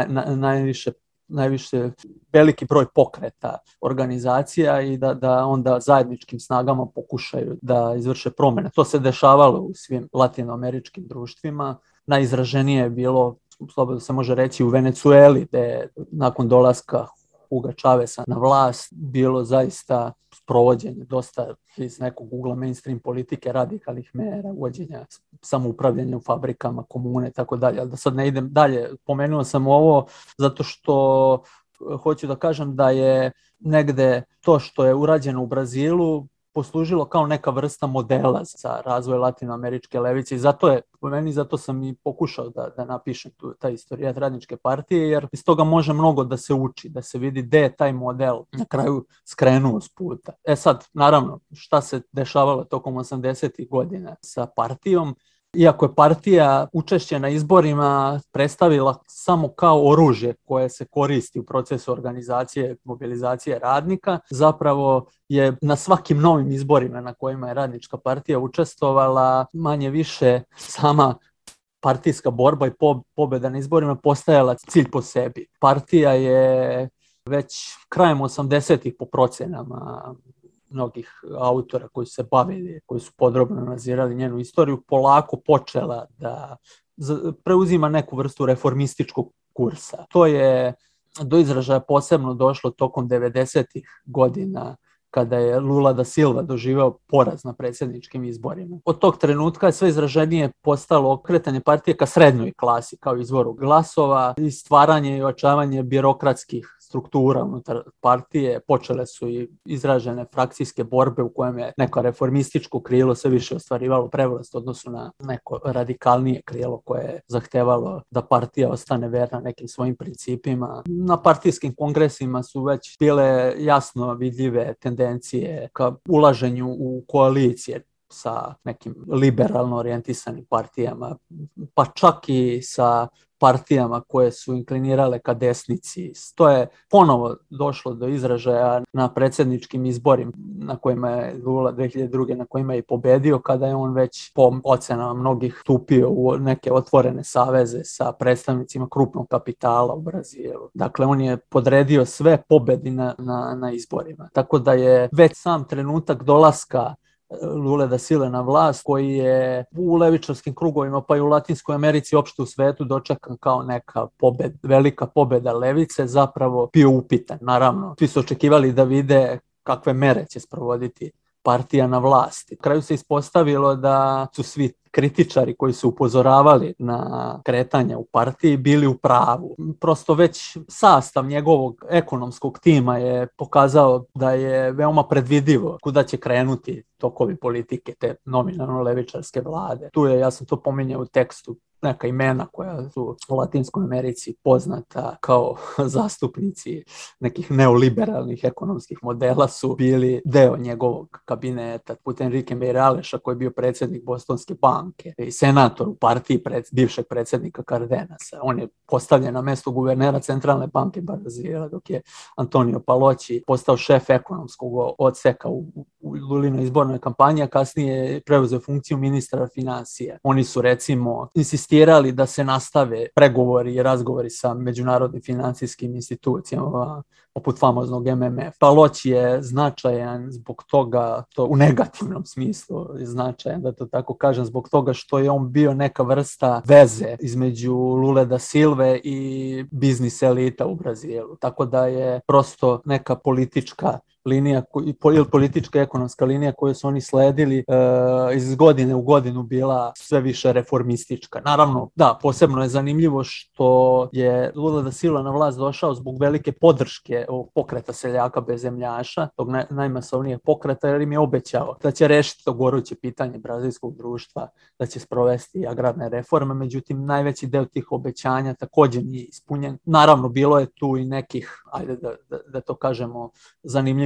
najviše veliki broj pokreta, organizacija i da onda zajedničkim snagama pokušaju da izvrše promene. To se dešavalo u svim latinoameričkim društvima. Najizraženije je bilo, slobodno se može reći, u Venecueli, gde je nakon dolaska Huga Chaveza na vlast bilo zaista sprovođenje dosta iz nekog ugla mainstream politike, radikalnih mera, uvođenja samoupravljanja u fabrikama, komune, tako dalje. Ali da sad ne idem dalje, pomenuo sam ovo zato što hoću da kažem da je negde to što je urađeno u Brazilu poslužilo kao neka vrsta modela za razvoj latinoameričke levice i zato sam i pokušao da napišem taj istorijat Radničke partije, jer iz toga može mnogo da se uči, da se vidi gde je taj model na kraju skrenuo s puta. Sad, naravno, šta se dešavalo tokom 80. godina sa partijom? Iako je partija učešće na izborima predstavila samo kao oružje koje se koristi u procesu organizacije, mobilizacije radnika, zapravo je na svakim novim izborima na kojima je Radnička partija učestvovala, manje više sama partijska borba i pobjeda na izborima postajala cilj po sebi. Partija je već krajem 80-ih po procenama mnogih autora koji su se bavili, koji su podrobno analizirali njenu istoriju, polako počela da preuzima neku vrstu reformističkog kursa. To je do izražaja posebno došlo tokom 90-ih godina, kada je Lula da Silva doživeo poraz na predsjedničkim izborima. Od tog trenutka je sve izraženije postalo okretanje partije ka srednjoj klasi kao izvoru glasova i stvaranje i ojačavanje birokratskih struktura unutar partije. Počele su i izražene frakcijske borbe u kojem je neko reformističko krilo sve više ostvarivalo prevlast odnosu na neko radikalnije krilo koje je zahtevalo da partija ostane verna nekim svojim principima. Na partijskim kongresima su već bile jasno vidljive tendencije ka ulaženju u koalicije sa nekim liberalno orijentisanim partijama, pa čak i sa partijama koje su inklinirale ka desnici. To je ponovo došlo do izražaja na predsjedničkim izborima na kojima je Lula 2002. na kojima je pobedio, kada je on već po ocenama mnogih stupio u neke otvorene saveze sa predstavnicima krupnog kapitala u Brazilu. Dakle, on je podredio sve pobedi na izborima. Tako da je već sam trenutak dolaska Lule da Silve na vlast, koji je u levičarskim krugovima pa i u Latinskoj Americi uopšte u svetu dočekan kao neka velika pobeda levice, zapravo bio upitan. Naravno, svi su očekivali da vide kakve mere će sprovoditi partija na vlasti. Na kraju se ispostavilo da su svi kritičari koji su upozoravali na kretanje u partiji bili u pravu. Prosto već sastav njegovog ekonomskog tima je pokazao da je veoma predvidivo kuda će krenuti tokovi politike te nominalno levičarske vlade. Tu je, ja sam to pominjao u tekstu, neka imena koja su u Latinskoj Americi poznata kao zastupnici nekih neoliberalnih ekonomskih modela su bili deo njegovog kabineta. Putem Rickenbackera Aleša, koji je bio predsjednik Bostonske banke i senator u partiji bivšeg predsjednika Cardenasa. On je postavljen na mesto guvernera Centralne banke Brazila, dok je Antonio Palocci postao šef ekonomskog odseka u Lulinoj izbornoj kampanji, a kasnije je preuzeo funkciju ministra financija. Oni su recimo insistirali da se nastave pregovori i razgovori sa međunarodnim financijskim institucijama, poput famoznog MMF. Palocci je značajan zbog toga, to u negativnom smislu je značajan, da to tako kažem, zbog toga što je on bio neka vrsta veze između Lule da Silve i biznis elita u Brazilu. Tako da je prosto neka politička linija ili politička ekonomska linija koju su oni sledili iz godine u godinu bila sve više reformistička. Naravno, da, posebno je zanimljivo što je Lula da Silva na vlast došao zbog velike podrške ovog pokreta seljaka bez zemljaša, tog najmasovnijeg pokreta, jer im je obećao da će rešiti to goruće pitanje brazilskog društva, da će sprovesti agrarne reforme, međutim najveći deo tih obećanja također nije ispunjen. Naravno, bilo je tu i nekih, ajde da to kažemo, zanimljivih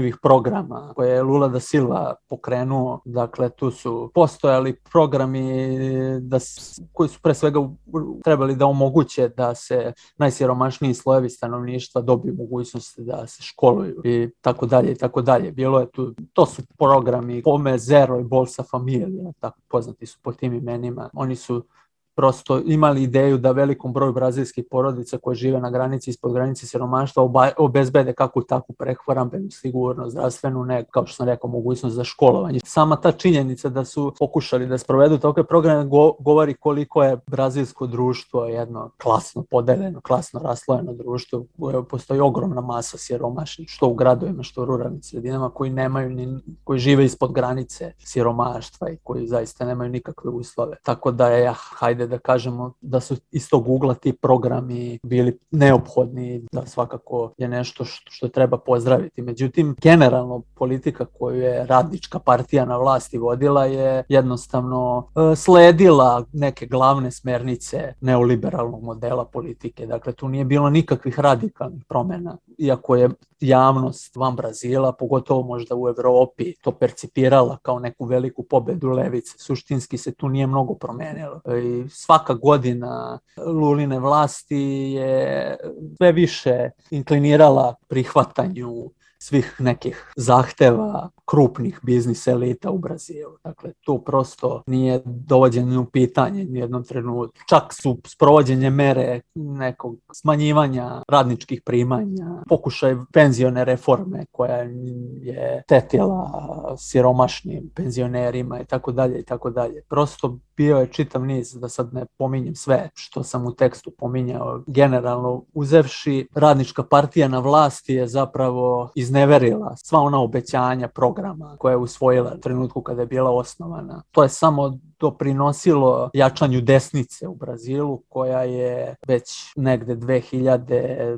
zanimljivih programa koje je Lula da Silva pokrenuo. Dakle, tu su postojali programi koji su pre svega trebali da omoguće da se najsiromašniji slojevi stanovništva dobiju mogućnost da se školuju i tako dalje i tako dalje. Bilo je tu, to su programi Fome Zero i Bolsa Familia, tako poznati su po tim imenima. Oni su prosto imali ideju da velikom broju brazilskih porodica koje žive na granici, ispod granice siromaštva, obezbede kakvu takvu prehrambenu, sigurno, zdravstvenu, ne, kao što sam rekao, mogućnost za školovanje. Sama ta činjenica da su pokušali da sprovedu takve programe govori koliko je brazilsko društvo jedno klasno podeljeno, klasno raslojeno društvo u kojem postoji ogromna masa siromašnih, što u gradovima, što u ruralnim sredinama, koji žive ispod granice siromaštva i koji zaista nemaju nikakve uslove. Tako da je, hajde da kažemo da su iz tog ugla ti programi bili neophodni, da svakako je nešto što treba pozdraviti. Međutim, generalno politika koju je Radnička partija na vlasti vodila je jednostavno sledila neke glavne smernice neoliberalnog modela politike. Dakle, tu nije bilo nikakvih radikalnih promjena, iako je javnost van Brazila, pogotovo možda u Evropi, to percipirala kao neku veliku pobedu levice. Suštinski se tu nije mnogo promenilo. I svaka godina Luline vlasti je sve više inklinirala prihvatanju svih nekih zahteva krupnih biznis elita u Brazilu. Dakle, to prosto nije dovođeno u pitanje ni jednom trenutku. Čak su sprovođenje mere nekog smanjivanja radničkih primanja, pokušaj penzione reforme koja je tetila siromašnim penzionerima i tako dalje i tako dalje. Prosto bio je čitav niz, da sad ne pominjem sve što sam u tekstu pominjao, generalno uzevši Radnička partija na vlasti je zapravo izneverila sva ona obećanja programa koje je usvojila u trenutku kada je bila osnovana. To je samo doprinosilo jačanju desnice u Brazilu, koja je već negde 2010.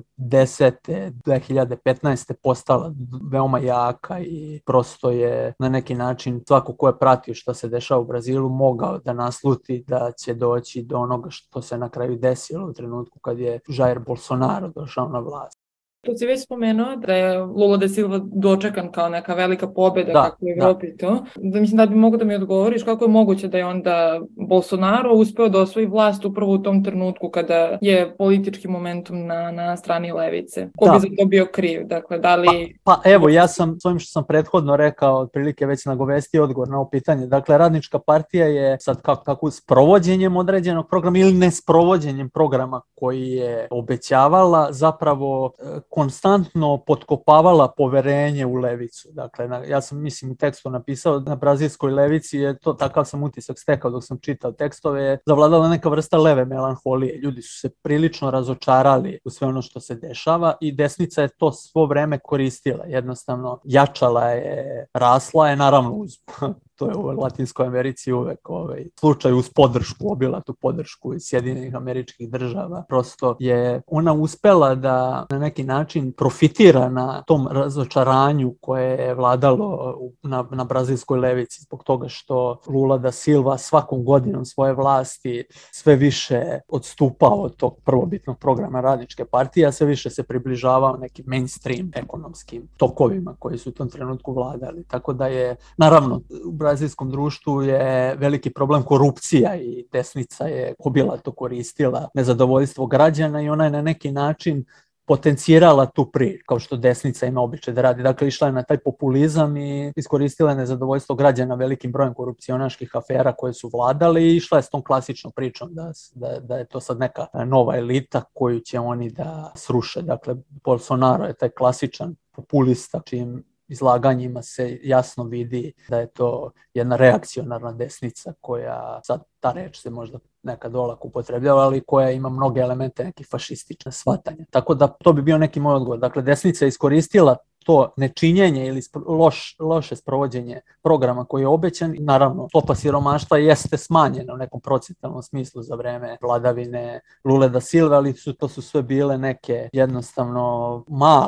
2015. postala veoma jaka i prosto je na neki način svako ko je pratio što se dešava u Brazilu mogao da nasluti da će doći do onoga što se na kraju desilo u trenutku kad je Jair Bolsonaro došao na vlast. Tu si već spomenuo da je Lula da Silva dočekan kao neka velika pobjeda kako u Evropi to. Mislim da bi mogo da mi odgovoriš kako je moguće da je onda Bolsonaro uspeo da osvoji vlast upravo u tom trenutku kada je politički momentum na strani levice. Ko bi za to bio kriv? Dakle, da li... Pa evo, ja sam s ovim što sam prethodno rekao, otprilike već nagovestio odgovor na ovo pitanje. Dakle, Radnička partija je sad kako s provođenjem određenog programa ili nesprovođenjem programa koji je obećavala zapravo konstantno potkopavala poverenje u levicu. Dakle, ja sam, mislim, u tekstu napisao na brazilskoj levici je to, takav sam utisak stekao dok sam čitao tekstove, je zavladala neka vrsta leve melanholije. Ljudi su se prilično razočarali u sve ono što se dešava i desnica je to svo vreme koristila. Jednostavno, jačala je, rasla je, naravno uz... To je u Latinskoj Americi uvek slučaj uz podršku, obilatu podršku iz Sjedinjenih Američkih Država. Prosto je ona uspela da na neki način profitira na tom razočaranju koje je vladalo na brazilskoj levici zbog toga što Lula da Silva svakom godinom svoje vlasti sve više odstupao od tog prvobitnog programa Radničke partije, a sve više se približavao nekim mainstream ekonomskim tokovima koji su u tom trenutku vladali. Tako da je, naravno, u brazilskom društvu je veliki problem korupcija i desnica je obilato koristila nezadovoljstvo građana i ona je na neki način potencirala tu priču, kao što desnica ima običaj da radi. Dakle, išla je na taj populizam i iskoristila je nezadovoljstvo građana velikim brojem korupcionaških afera koje su vladale i išla je s tom klasičnom pričom da je to sad neka nova elita koju će oni da sruše. Dakle, Bolsonaro je taj klasičan populista čijim izlaganjima se jasno vidi da je to jedna reakcionarna desnica koja, sad ta reč se možda nekad olako upotrebljava, ali koja ima mnoge elemente nekih fašistične shvatanja. Tako da to bi bio neki moj odgovor. Dakle, desnica je iskoristila to nečinjenje ili loše sprovođenje programa koji je obećan. Naravno, stopa siromaštva jeste smanjena u nekom procentualnom smislu za vreme vladavine Lule da Silva, ali to su sve bile neke jednostavno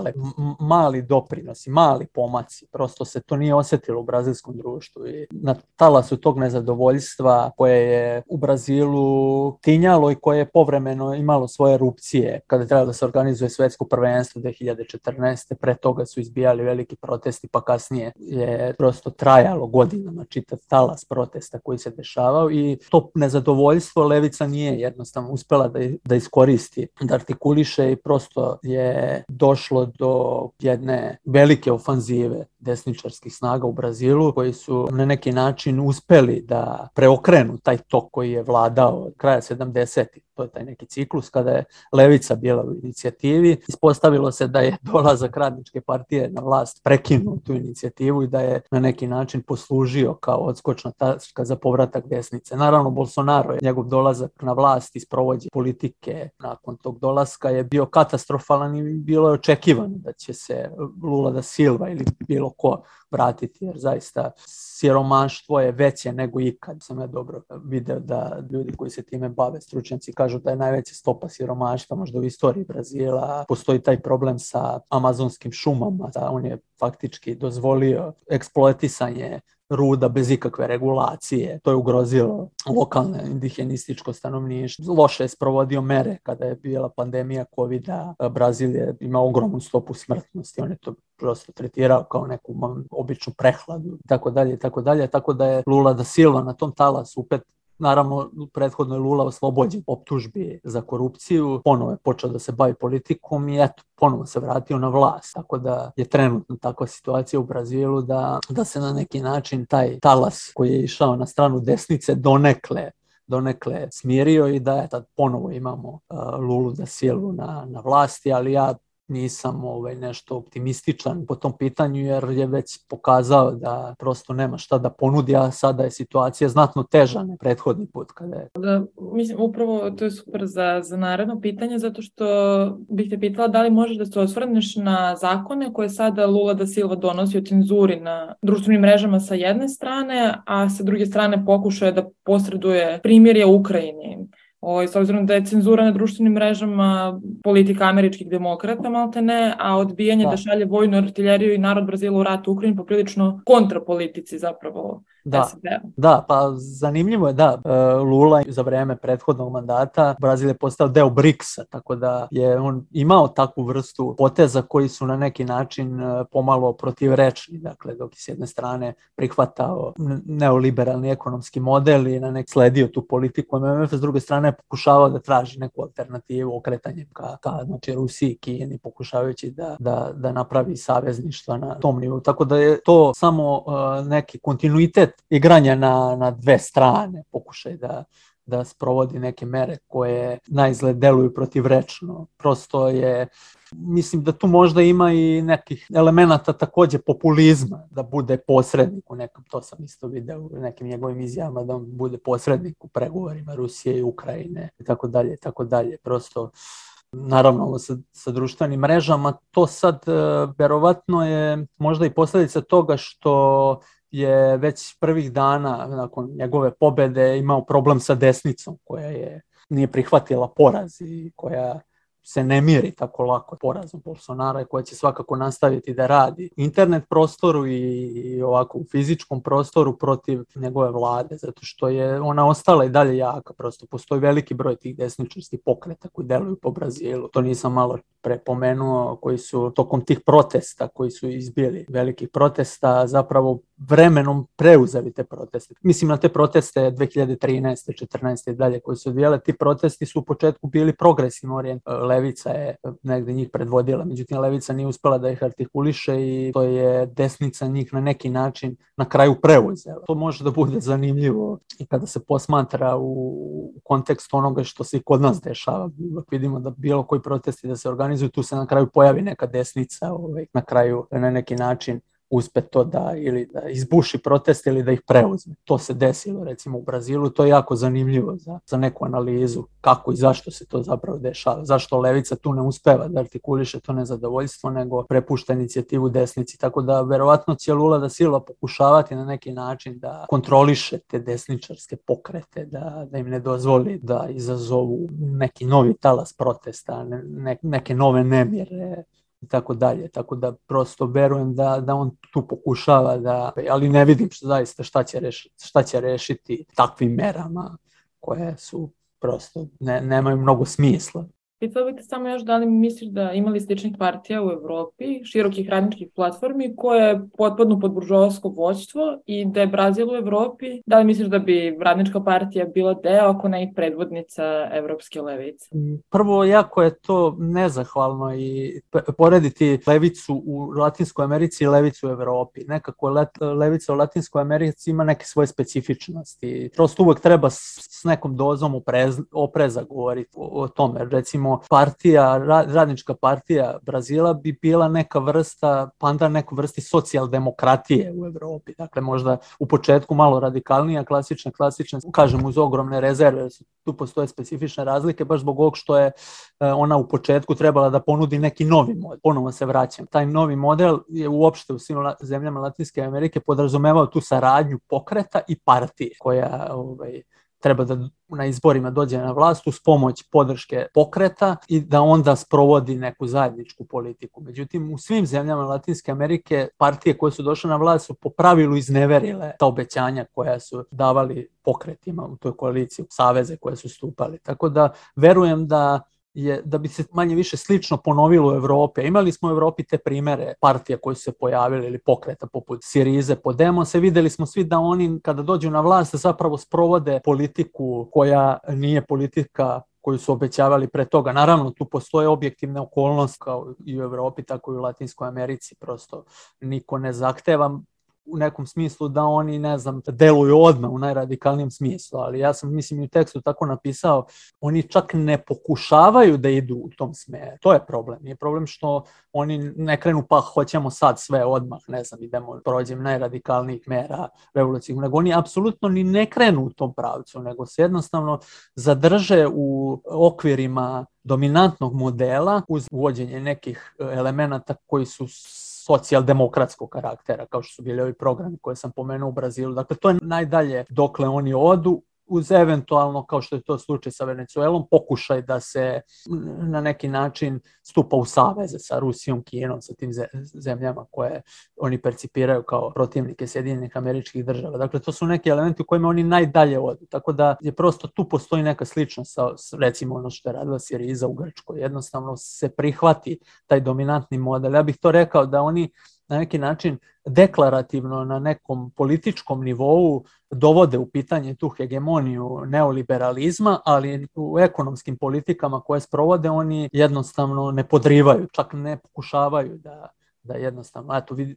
mali doprinosi, mali pomaci. Prosto se to nije osjetilo u brazilskom društvu i na talasu tog nezadovoljstva koje je u Brazilu tinjalo i koje je povremeno imalo svoje erupcije kada je trebalo da se organizuje svetsko prvenstvo 2014. Pre toga su izbijali veliki protesti, pa kasnije je prosto trajalo godinama čitav talas protesta koji se dešavao i to nezadovoljstvo levica nije jednostavno uspela da iskoristi, da artikuliše i prosto je došlo do jedne velike ofanzive desničarskih snaga u Brazilu koji su na neki način uspeli da preokrenu taj tok koji je vladao od kraja 70-ih. To je taj neki ciklus kada je levica bila u inicijativi. Ispostavilo se da je dolazak Radničke partije na vlast prekinuo tu inicijativu i da je na neki način poslužio kao odskočna tačka za povratak desnice. Naravno, Bolsonaro je njegov dolazak na vlast i sprovođenje politike nakon tog dolaska je bio katastrofalan i bilo je očekivano da će se Lula da Silva ili bilo ko vratiti, jer zaista siromaštvo je veće nego ikad. Sam ja dobro video da ljudi koji se time bave, stručnjaci, kažu da je najveća stopa siromaštva možda u istoriji Brazila. Postoji taj problem sa amazonskim šumama, da on je faktički dozvolio eksploatisanje ruda bez ikakve regulacije. To je ugrozilo lokalno indigenističko stanovništvo. Loše je sprovodio mere kada je bila pandemija COVID-a. Brazil je imao ogromnu stopu smrtnosti. On je to prosto tretirao kao neku običnu prehladu i tako dalje, tako da je Lula da Silva na tom talasu opet. Naravno, prethodno je Lula oslobođen optužbi za korupciju, ponovo je počeo da se bavi politikom i eto, ponovo se vratio na vlast. Tako da je trenutno takva situacija u Brazilu da se na neki način taj talas koji je išao na stranu desnice donekle smirio i da je tad ponovo imamo Lulu da Silvu na vlasti, ali ja nisam nešto optimističan po tom pitanju jer je već pokazao da prosto nema šta da ponudi, a sada je situacija znatno teža nego prethodni put kada je. Da, mislim, upravo to je super za naredno pitanje, zato što bih te pitala da li možeš da se osvrneš na zakone koje sada Lula da Silva donosi o cenzuri na društvenim mrežama sa jedne strane, a sa druge strane pokušaje da posreduje primirje u Ukrajini. S obzirom da je cenzura na društvenim mrežama politika američkih demokrata, maltene, a odbijanje da šalje vojnu artiljeriju i narod Brazila u rat u Ukrajini poprilično kontrapolitici zapravo. Da, pa zanimljivo je da Lula za vreme prethodnog mandata Brazil je postao deo BRICS-a, tako da je on imao takvu vrstu poteza koji su na neki način pomalo protivrečni, dakle dok je s jedne strane prihvatao neoliberalni ekonomski model i sledio tu politiku MMF, s druge strane pokušavao da traži neku alternativu okretanjem ka znači Rusiji, Kini, pokušavajući da napravi savezništva na tom nivou, tako da je to samo neki kontinuitet igranja na dve strane, pokušaj da sprovodi neke mere koje naizgled deluju protivrečno. Prosto je, mislim da tu možda ima i nekih elemenata takođe populizma, da bude posrednik u nekom, to sam isto video u nekim njegovim izjavama, da on bude posrednik u pregovorima Rusije i Ukrajine i tako dalje. Prosto, naravno, sa društvenim mrežama, to sad verovatno je možda i posljedica toga što je već prvih dana nakon njegove pobede imao problem sa desnicom koja nije prihvatila poraz i koja se ne miri tako lako porazom Bolsonara i koja će svakako nastaviti da radi internet prostoru i ovako u fizičkom prostoru protiv njegove vlade, zato što je ona ostala i dalje jaka. Prosto postoji veliki broj tih desničarskih pokreta koji deluju po Brazilu. To nisam malo prepomenuo, koji su tokom tih protesta, koji su izbili velikih protesta, zapravo vremenom preuzeli te proteste. Mislim na te proteste 2013. 14. i dalje koji su odvijale. Ti protesti su u početku bili progresivno orijentirani. Levica je negde njih predvodila, međutim levica nije uspela da ih artikuliše i to je desnica njih na neki način na kraju preuzela. To može da bude zanimljivo i kada se posmatra u kontekstu onoga što se i kod nas dešava. Vidimo da bilo koji protesti da se organizuju, tu se na kraju pojavi neka desnica, na kraju na neki način uspe to da ili da izbuši protest ili da ih preuzme. To se desilo recimo u Brazilu, to je jako zanimljivo za neku analizu kako i zašto se to zapravo dešava. Zašto levica tu ne uspeva da artikuliše to nezadovoljstvo, nego prepušta inicijativu desnici. Tako da verovatno će Lula da Silva pokušavati na neki način da kontroliše te desničarske pokrete, da im ne dozvoli da izazovu neki novi talas protesta, neke nove nemire i tako dalje, tako da prosto verujem da on tu pokušava ali ne vidim zaista šta će rešiti takvim merama koje su prosto nemaju mnogo smisla. Pitala bih te samo još da li misliš da imali sličnih partija u Evropi, širokih radničkih platformi koje potpadnu pod buržoasko vođstvo i da je Brazil u Evropi, da li misliš da bi radnička partija bila deo, ako ne i predvodnica evropske levice? Prvo, jako je to nezahvalno i porediti levicu u Latinskoj Americi i levicu u Evropi. Nekako levica u Latinskoj Americi ima neke svoje specifičnosti. Prosto uvek treba s nekom dozom opreza govoriti o tome. Recimo, radnička partija Brazila bi bila neka vrsta, pandan neku vrsti socijaldemokratije u Evropi. Dakle, možda u početku malo radikalnija, klasična, kažem uz ogromne rezerve, tu postoje specifične razlike, baš zbog ovog što je ona u početku trebala da ponudi neki novi model. Ponovo se vraćam. Taj novi model je uopšte u svim zemljama Latinske Amerike podrazumevao tu saradnju pokreta i partije koja treba da na izborima dođe na vlast uz pomoć podrške pokreta i da onda sprovodi neku zajedničku politiku. Međutim, u svim zemljama Latinske Amerike partije koje su došle na vlast su po pravilu izneverile ta obećanja koja su davali pokretima u toj koaliciji, saveze koje su stupali. Tako da verujem da bi se manje više slično ponovilo u Evropi. Imali smo u Evropi te primere partija koje su se pojavile ili pokreta poput Sirize, Podemose. Videli smo svi da oni kada dođu na vlast zapravo sprovode politiku koja nije politika koju su obećavali pre toga. Naravno, tu postoje objektivne okolnosti kao i u Evropi, tako i u Latinskoj Americi. Prosto niko ne zahteva u nekom smislu da oni, deluju odmah u najradikalnijem smislu, ali ja sam, mislim, i u tekstu tako napisao, oni čak ne pokušavaju da idu u tom smeru. To je problem. Nije problem što oni ne krenu pa hoćemo sad sve odmah, idemo, prođem najradikalnijih mera revolucijnih, nego oni apsolutno ni ne krenu u tom pravcu, nego se jednostavno zadrže u okvirima dominantnog modela uz uvođenje nekih elemenata koji su socijaldemokratskog karaktera, kao što su bili ovi programi koje sam pomenuo u Brazilu. Dakle, to je najdalje dokle oni odu, uz eventualno, kao što je to slučaj sa Venecuelom, pokušaj da se na neki način stupa u saveze sa Rusijom, Kinom, sa tim zemljama koje oni percipiraju kao protivnike Sjedinjenih Američkih Država. Dakle, to su neki elementi u kojima oni najdalje odu. Tako da je prosto tu postoji neka sličnost sa, recimo, ono što je radila Siriza u Grčkoj. Jednostavno se prihvati taj dominantni model. Ja bih to rekao da oni na neki način deklarativno na nekom političkom nivou dovode u pitanje tu hegemoniju neoliberalizma, ali u ekonomskim politikama koje sprovode oni jednostavno ne podrivaju, čak ne pokušavaju da jednostavno,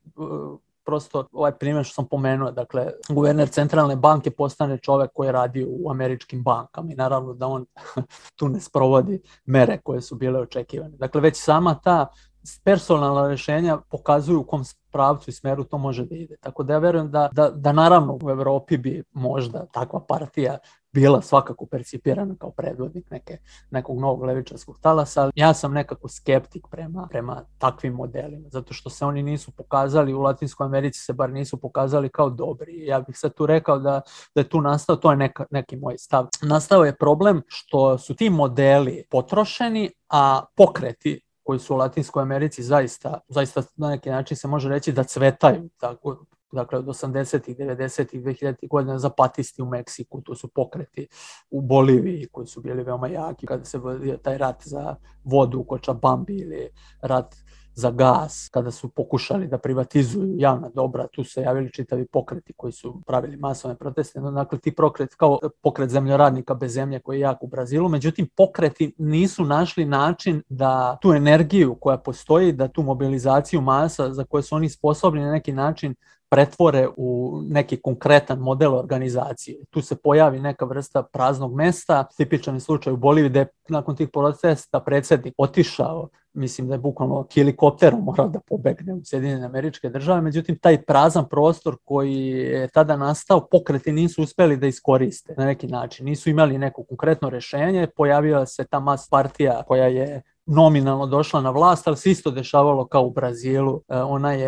prosto ovaj primjer što sam pomenuo, dakle, guverner centralne banke postane čovek koji je radio u američkim bankama i naravno da on tu ne sprovodi mere koje su bile očekivane. Dakle, već sama ta personalna rješenja pokazuju u kom pravcu i smeru to može da ide. Tako da ja verujem da naravno u Evropi bi možda takva partija bila svakako percipirana kao predvodnik nekog novog levičarskog talasa, ali ja sam nekako skeptik prema takvim modelima, zato što se oni nisu pokazali, u Latinskoj Americi se bar nisu pokazali kao dobri. Ja bih sad tu rekao da je tu nastao, to je neki moj stav, nastao je problem što su ti modeli potrošeni, a pokreti koji su u Latinskoj Americi zaista na neki način se može reći da cvetaju, tako, dakle od 80-ih, 90-ih, 2000-ih godina zapatisti u Meksiku, tu su pokreti u Boliviji koji su bili veoma jaki kada se vodio taj rat za vodu u Kočabambi ili rat za gas, kada su pokušali da privatizuju javna dobra, tu se javili čitavi pokreti koji su pravili masovne proteste. Dakle, ti pokreti, kao pokret zemljoradnika bez zemlje koji je jak u Brazilu, međutim pokreti nisu našli način da tu energiju koja postoji, da tu mobilizaciju masa za koje su oni sposobni na neki način pretvore u neki konkretan model organizacije. Tu se pojavi neka vrsta praznog mesta, tipičan je slučaj u Boliviji gde je nakon tih protesta predsjednik otišao, mislim da je bukvalno helikopterom morao da pobegne u Sjedinjene Američke Države, međutim taj prazan prostor koji je tada nastao, pokreti nisu uspeli da iskoriste na neki način, nisu imali neko konkretno rješenje, pojavila se ta mas partija koja je nominalno došla na vlast, ali se isto dešavalo kao u Brazilu. Ona je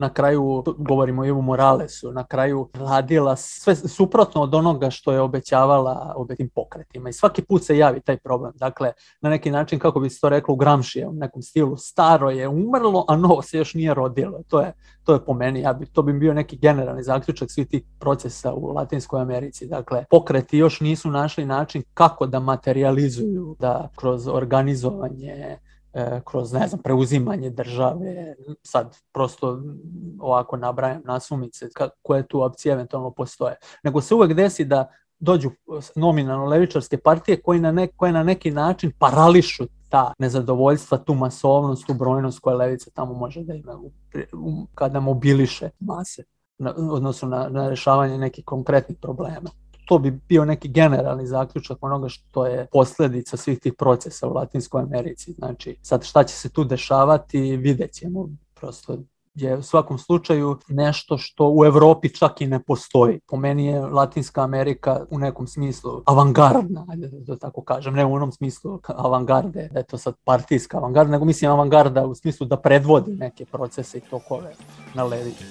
na kraju, govorimo o Evu Moralesu, na kraju radila sve suprotno od onoga što je obećavala tim pokretima. I svaki put se javi taj problem. Dakle, na neki način, kako bi se to reklo u Gramscijevom nekom stilu, staro je umrlo, a novo se još nije rodilo. To je po meni, to bi bio neki generalni zaključak svih tih procesa u Latinskoj Americi. Dakle, pokreti još nisu našli način kako da materializuju, da kroz organizovanje, kroz, preuzimanje države, sad prosto ovako nabrajam nasumice koje tu opcije eventualno postoje. Nego se uvek desi da dođu nominalno levičarske partije koje na neki način parališu ta nezadovoljstva, tu masovnost, tu brojnost koja levica tamo može da ima kada mobiliše mase odnosno na rešavanje nekih konkretnih problema. To bi bio neki generalni zaključak onoga što je posljedica svih tih procesa u Latinskoj Americi. Znači, sad šta će se tu dešavati, vidjet ćemo. Prosto je u svakom slučaju nešto što u Evropi čak i ne postoji. Po meni je Latinska Amerika u nekom smislu avangardna, da tako kažem, ne u onom smislu avangarde, da je to sad partijska avangarda, nego mislim avangarda u smislu da predvodi neke procese i tokove na levici.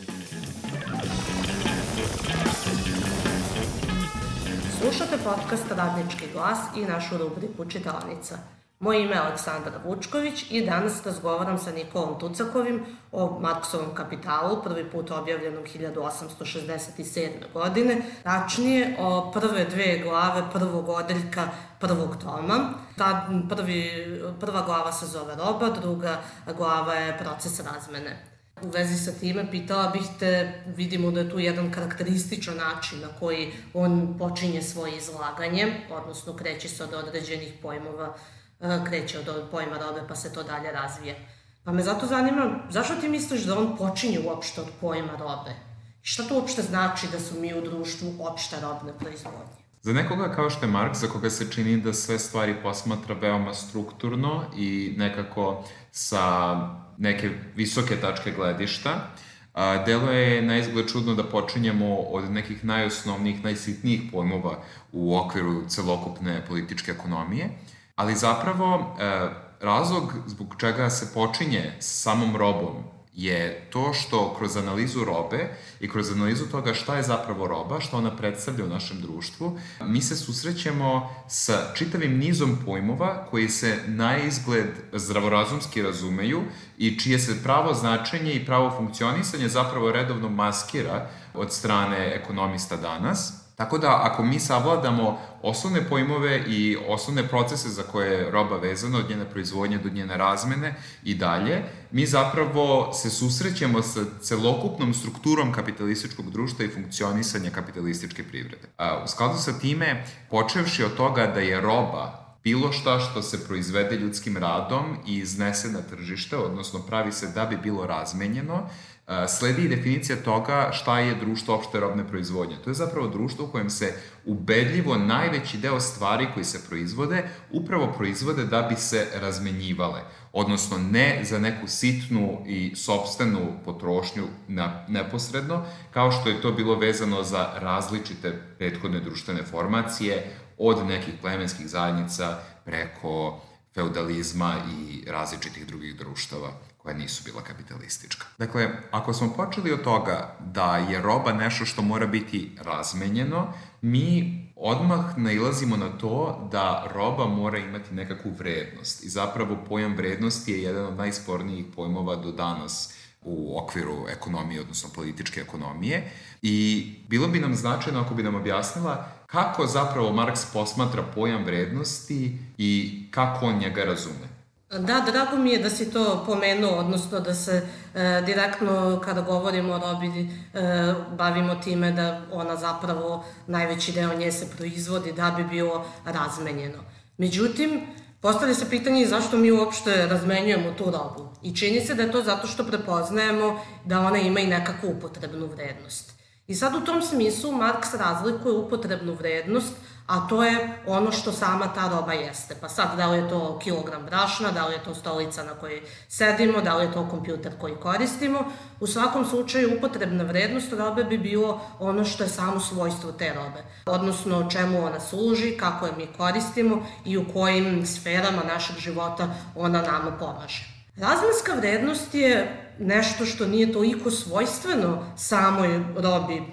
Slušate podcast Radnički glas i našu rubriku Čitaonica. Moje ime je Aleksandra Vučković i danas razgovaram sa Nikolom Tucakovim o Marksovom kapitalu, prvi put objavljenom 1867. godine, tačnije o prve dve glave prvog odeljka prvog toma. Prva glava se zove Roba, druga glava je Proces razmene. U vezi sa time pitala bih te, vidimo da je tu jedan karakterističan način na koji on počinje svoje izlaganje, odnosno kreće se od određenih pojmova, kreće od pojma robe pa se to dalje razvije. Pa me zato zanima, zašto ti misliš da on počinje uopšte od pojma robe? Šta to uopšte znači da su mi u društvu opšte robne proizvodnje? Za nekoga kao što je Marks, za koga se čini da sve stvari posmatra veoma strukturno i nekako sa neke visoke tačke gledišta, deluje na izgled čudno da počinjemo od nekih najosnovnijih, najsitnijih pojmova u okviru celokupne političke ekonomije, ali zapravo razlog zbog čega se počinje s samom robom je to što kroz analizu robe i kroz analizu toga šta je zapravo roba, šta ona predstavlja u našem društvu, mi se susrećemo sa čitavim nizom pojmova koji se na izgled zdravorazumski razumeju i čije se pravo značenje i pravo funkcionisanje zapravo redovno maskira od strane ekonomista danas. Tako da, ako mi savladamo osnovne pojmove i osnovne procese za koje je roba vezana, od njene proizvodnje do njene razmene i dalje, mi zapravo se susrećemo sa celokupnom strukturom kapitalističkog društva i funkcionisanja kapitalističke privrede. U skladu sa time, počevši od toga da je roba bilo šta što se proizvede ljudskim radom i iznese na tržište, odnosno pravi se da bi bilo razmenjeno, sledi i definicija toga šta je društvo opšte robne proizvodnje. To je zapravo društvo u kojem se ubedljivo najveći deo stvari koji se proizvode upravo proizvode da bi se razmenjivale, odnosno ne za neku sitnu i sopstvenu potrošnju neposredno, kao što je to bilo vezano za različite prethodne društvene formacije, od nekih plemenskih zajednica preko feudalizma i različitih drugih društava koja nisu bila kapitalistička. Dakle, ako smo počeli od toga da je roba nešto što mora biti razmenjeno, mi odmah nailazimo na to da roba mora imati nekakvu vrednost. I zapravo pojam vrednosti je jedan od najspornijih pojmova do danas u okviru ekonomije, odnosno političke ekonomije. I bilo bi nam značajno ako bi nam objasnila kako zapravo Marks posmatra pojam vrednosti i kako on njega razume. Da, drago mi je da si to pomenuo, odnosno da se direktno kada govorimo o robi bavimo time da ona zapravo najveći deo nje se proizvodi da bi bilo razmenjeno. Međutim, postavlja se pitanje zašto mi uopšte razmenjujemo tu robu. I čini se da je to zato što prepoznajemo da ona ima i nekakvu upotrebnu vrednost. I sad u tom smislu Marks razlikuje upotrebnu vrednost, a to je ono što sama ta roba jeste. Pa sad, da li je to kilogram brašna, da li je to stolica na kojoj sedimo, da li je to kompjuter koji koristimo. U svakom slučaju, upotrebna vrednost robe bi bilo ono što je samo svojstvo te robe. Odnosno, čemu ona služi, kako je mi koristimo i u kojim sferama našeg života ona nama pomaže. Razmenska vrednost je nešto što nije toliko svojstveno samoj robi,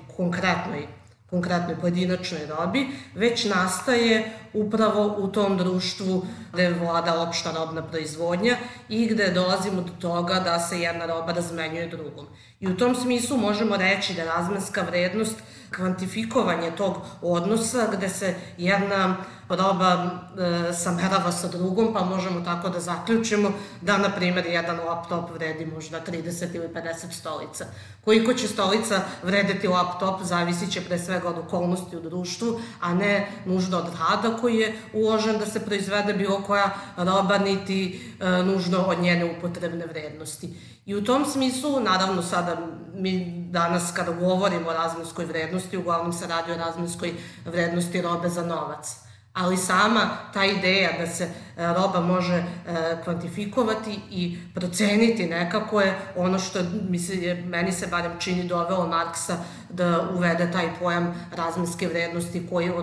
konkretnoj pojedinačnoj robi, već nastaje upravo u tom društvu gde vlada opšta robna proizvodnja i gde dolazimo do toga da se jedna roba razmenjuje drugom. I u tom smislu možemo reći da razmenska vrednost, kvantifikovanje tog odnosa gde se jedna roba samerava sa drugom, pa možemo tako da zaključimo da, na primjer, jedan laptop vredi možda 30 ili 50 stolica. Koliko će stolica vredeti laptop, zavisit će pre svega od okolnosti u društvu, a ne nužno od rada koji je uložen da se proizvede bilo koja roba, niti nužno od njene upotrebne vrednosti. I u tom smislu, naravno sada mi danas kada govorimo o razmenskoj vrednosti, uglavnom se radi o razmenskoj vrednosti robe za novac. Ali sama ta ideja da se roba može kvantifikovati i proceniti nekako je ono što meni se barem čini dovelo Marksa da uvede taj pojam razmenske vrednosti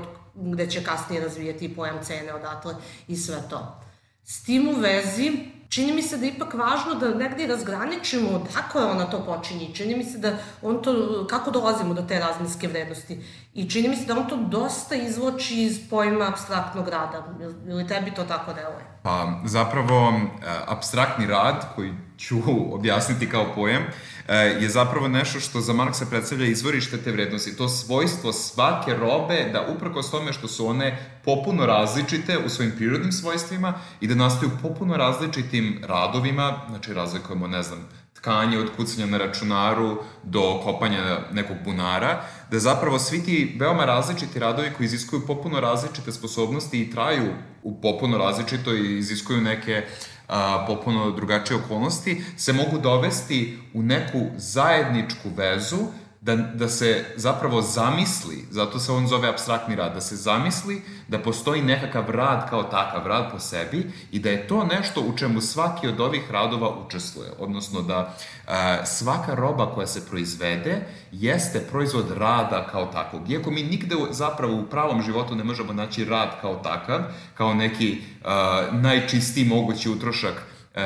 gde će kasnije razvijeti pojam cene odatle i sve to. S tim u vezi, čini mi se da je ipak važno da negdje razgraničimo odakle ona to počinje. Čini mi se da kako dolazimo do te razmenske vrednosti. I čini mi se da on to dosta izvlači iz pojma apstraktnog rada. Ili tebi to tako deluje? Pa zapravo apstraktni rad, koji ću objasniti kao pojam, je zapravo nešto što za Marksa predstavlja izvorište te vrednosti. To svojstvo svake robe da uprkos tome što su one popuno različite u svojim prirodnim svojstvima i da nastaju popuno različitim radovima, znači razlikujemo, tkanje od kucanja na računaru do kopanja nekog bunara, da zapravo svi ti veoma različiti radovi koji iziskuju popuno različite sposobnosti i traju u popuno različito i iziskuju neke popuno drugačije okolnosti, se mogu dovesti u neku zajedničku vezu da se zapravo zamisli, zato se on zove apstraktni rad, da se zamisli da postoji nekakav rad kao takav, rad po sebi i da je to nešto u čemu svaki od ovih radova učestvuje, odnosno da svaka roba koja se proizvede jeste proizvod rada kao takvog. Iako mi nigde zapravo u pravom životu ne možemo naći rad kao takav, kao neki najčistiji mogući utrošak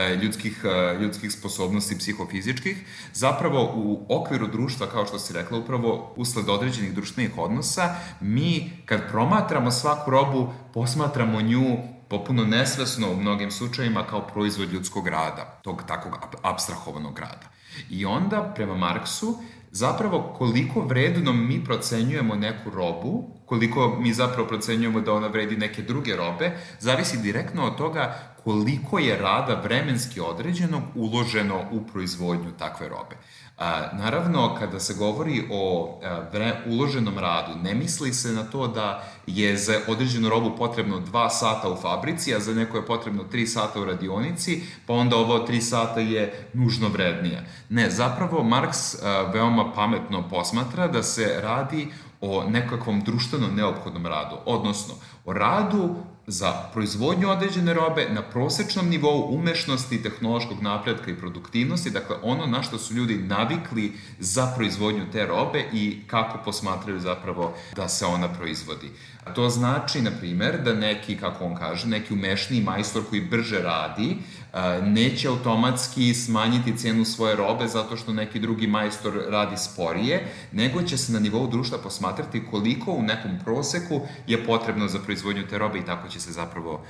ljudskih sposobnosti psihofizičkih, zapravo u okviru društva, kao što si rekla, upravo usled određenih društvenih odnosa, mi kad promatramo svaku robu, posmatramo nju popuno nesvesno u mnogim slučajima kao proizvod ljudskog rada, tog takvog apstrahovanog rada. I onda, prema Marksu, zapravo koliko vredno mi procenjujemo neku robu, koliko mi zapravo procenjujemo da ona vredi neke druge robe, zavisi direktno od toga koliko je rada vremenski određenog uloženo u proizvodnju takve robe. Naravno, kada se govori o uloženom radu, ne misli se na to da je za određenu robu potrebno 2 sata u fabrici, a za neko je potrebno 3 sata u radionici, pa onda ovo 3 sata je nužno vrednije. Ne, zapravo Marks veoma pametno posmatra da se radi o nekakvom društveno neophodnom radu, odnosno o radu za proizvodnju određene robe na prosečnom nivou umešnosti, tehnološkog napretka i produktivnosti, dakle ono na što su ljudi navikli za proizvodnju te robe i kako posmatraju zapravo da se ona proizvodi. To znači, na primer, da neki, kako on kaže, neki umešniji majstor koji brže radi, neće automatski smanjiti cenu svoje robe zato što neki drugi majstor radi sporije, nego će se na nivou društva posmatrati koliko u nekom proseku je potrebno za proizvodnju te robe i tako će se zapravo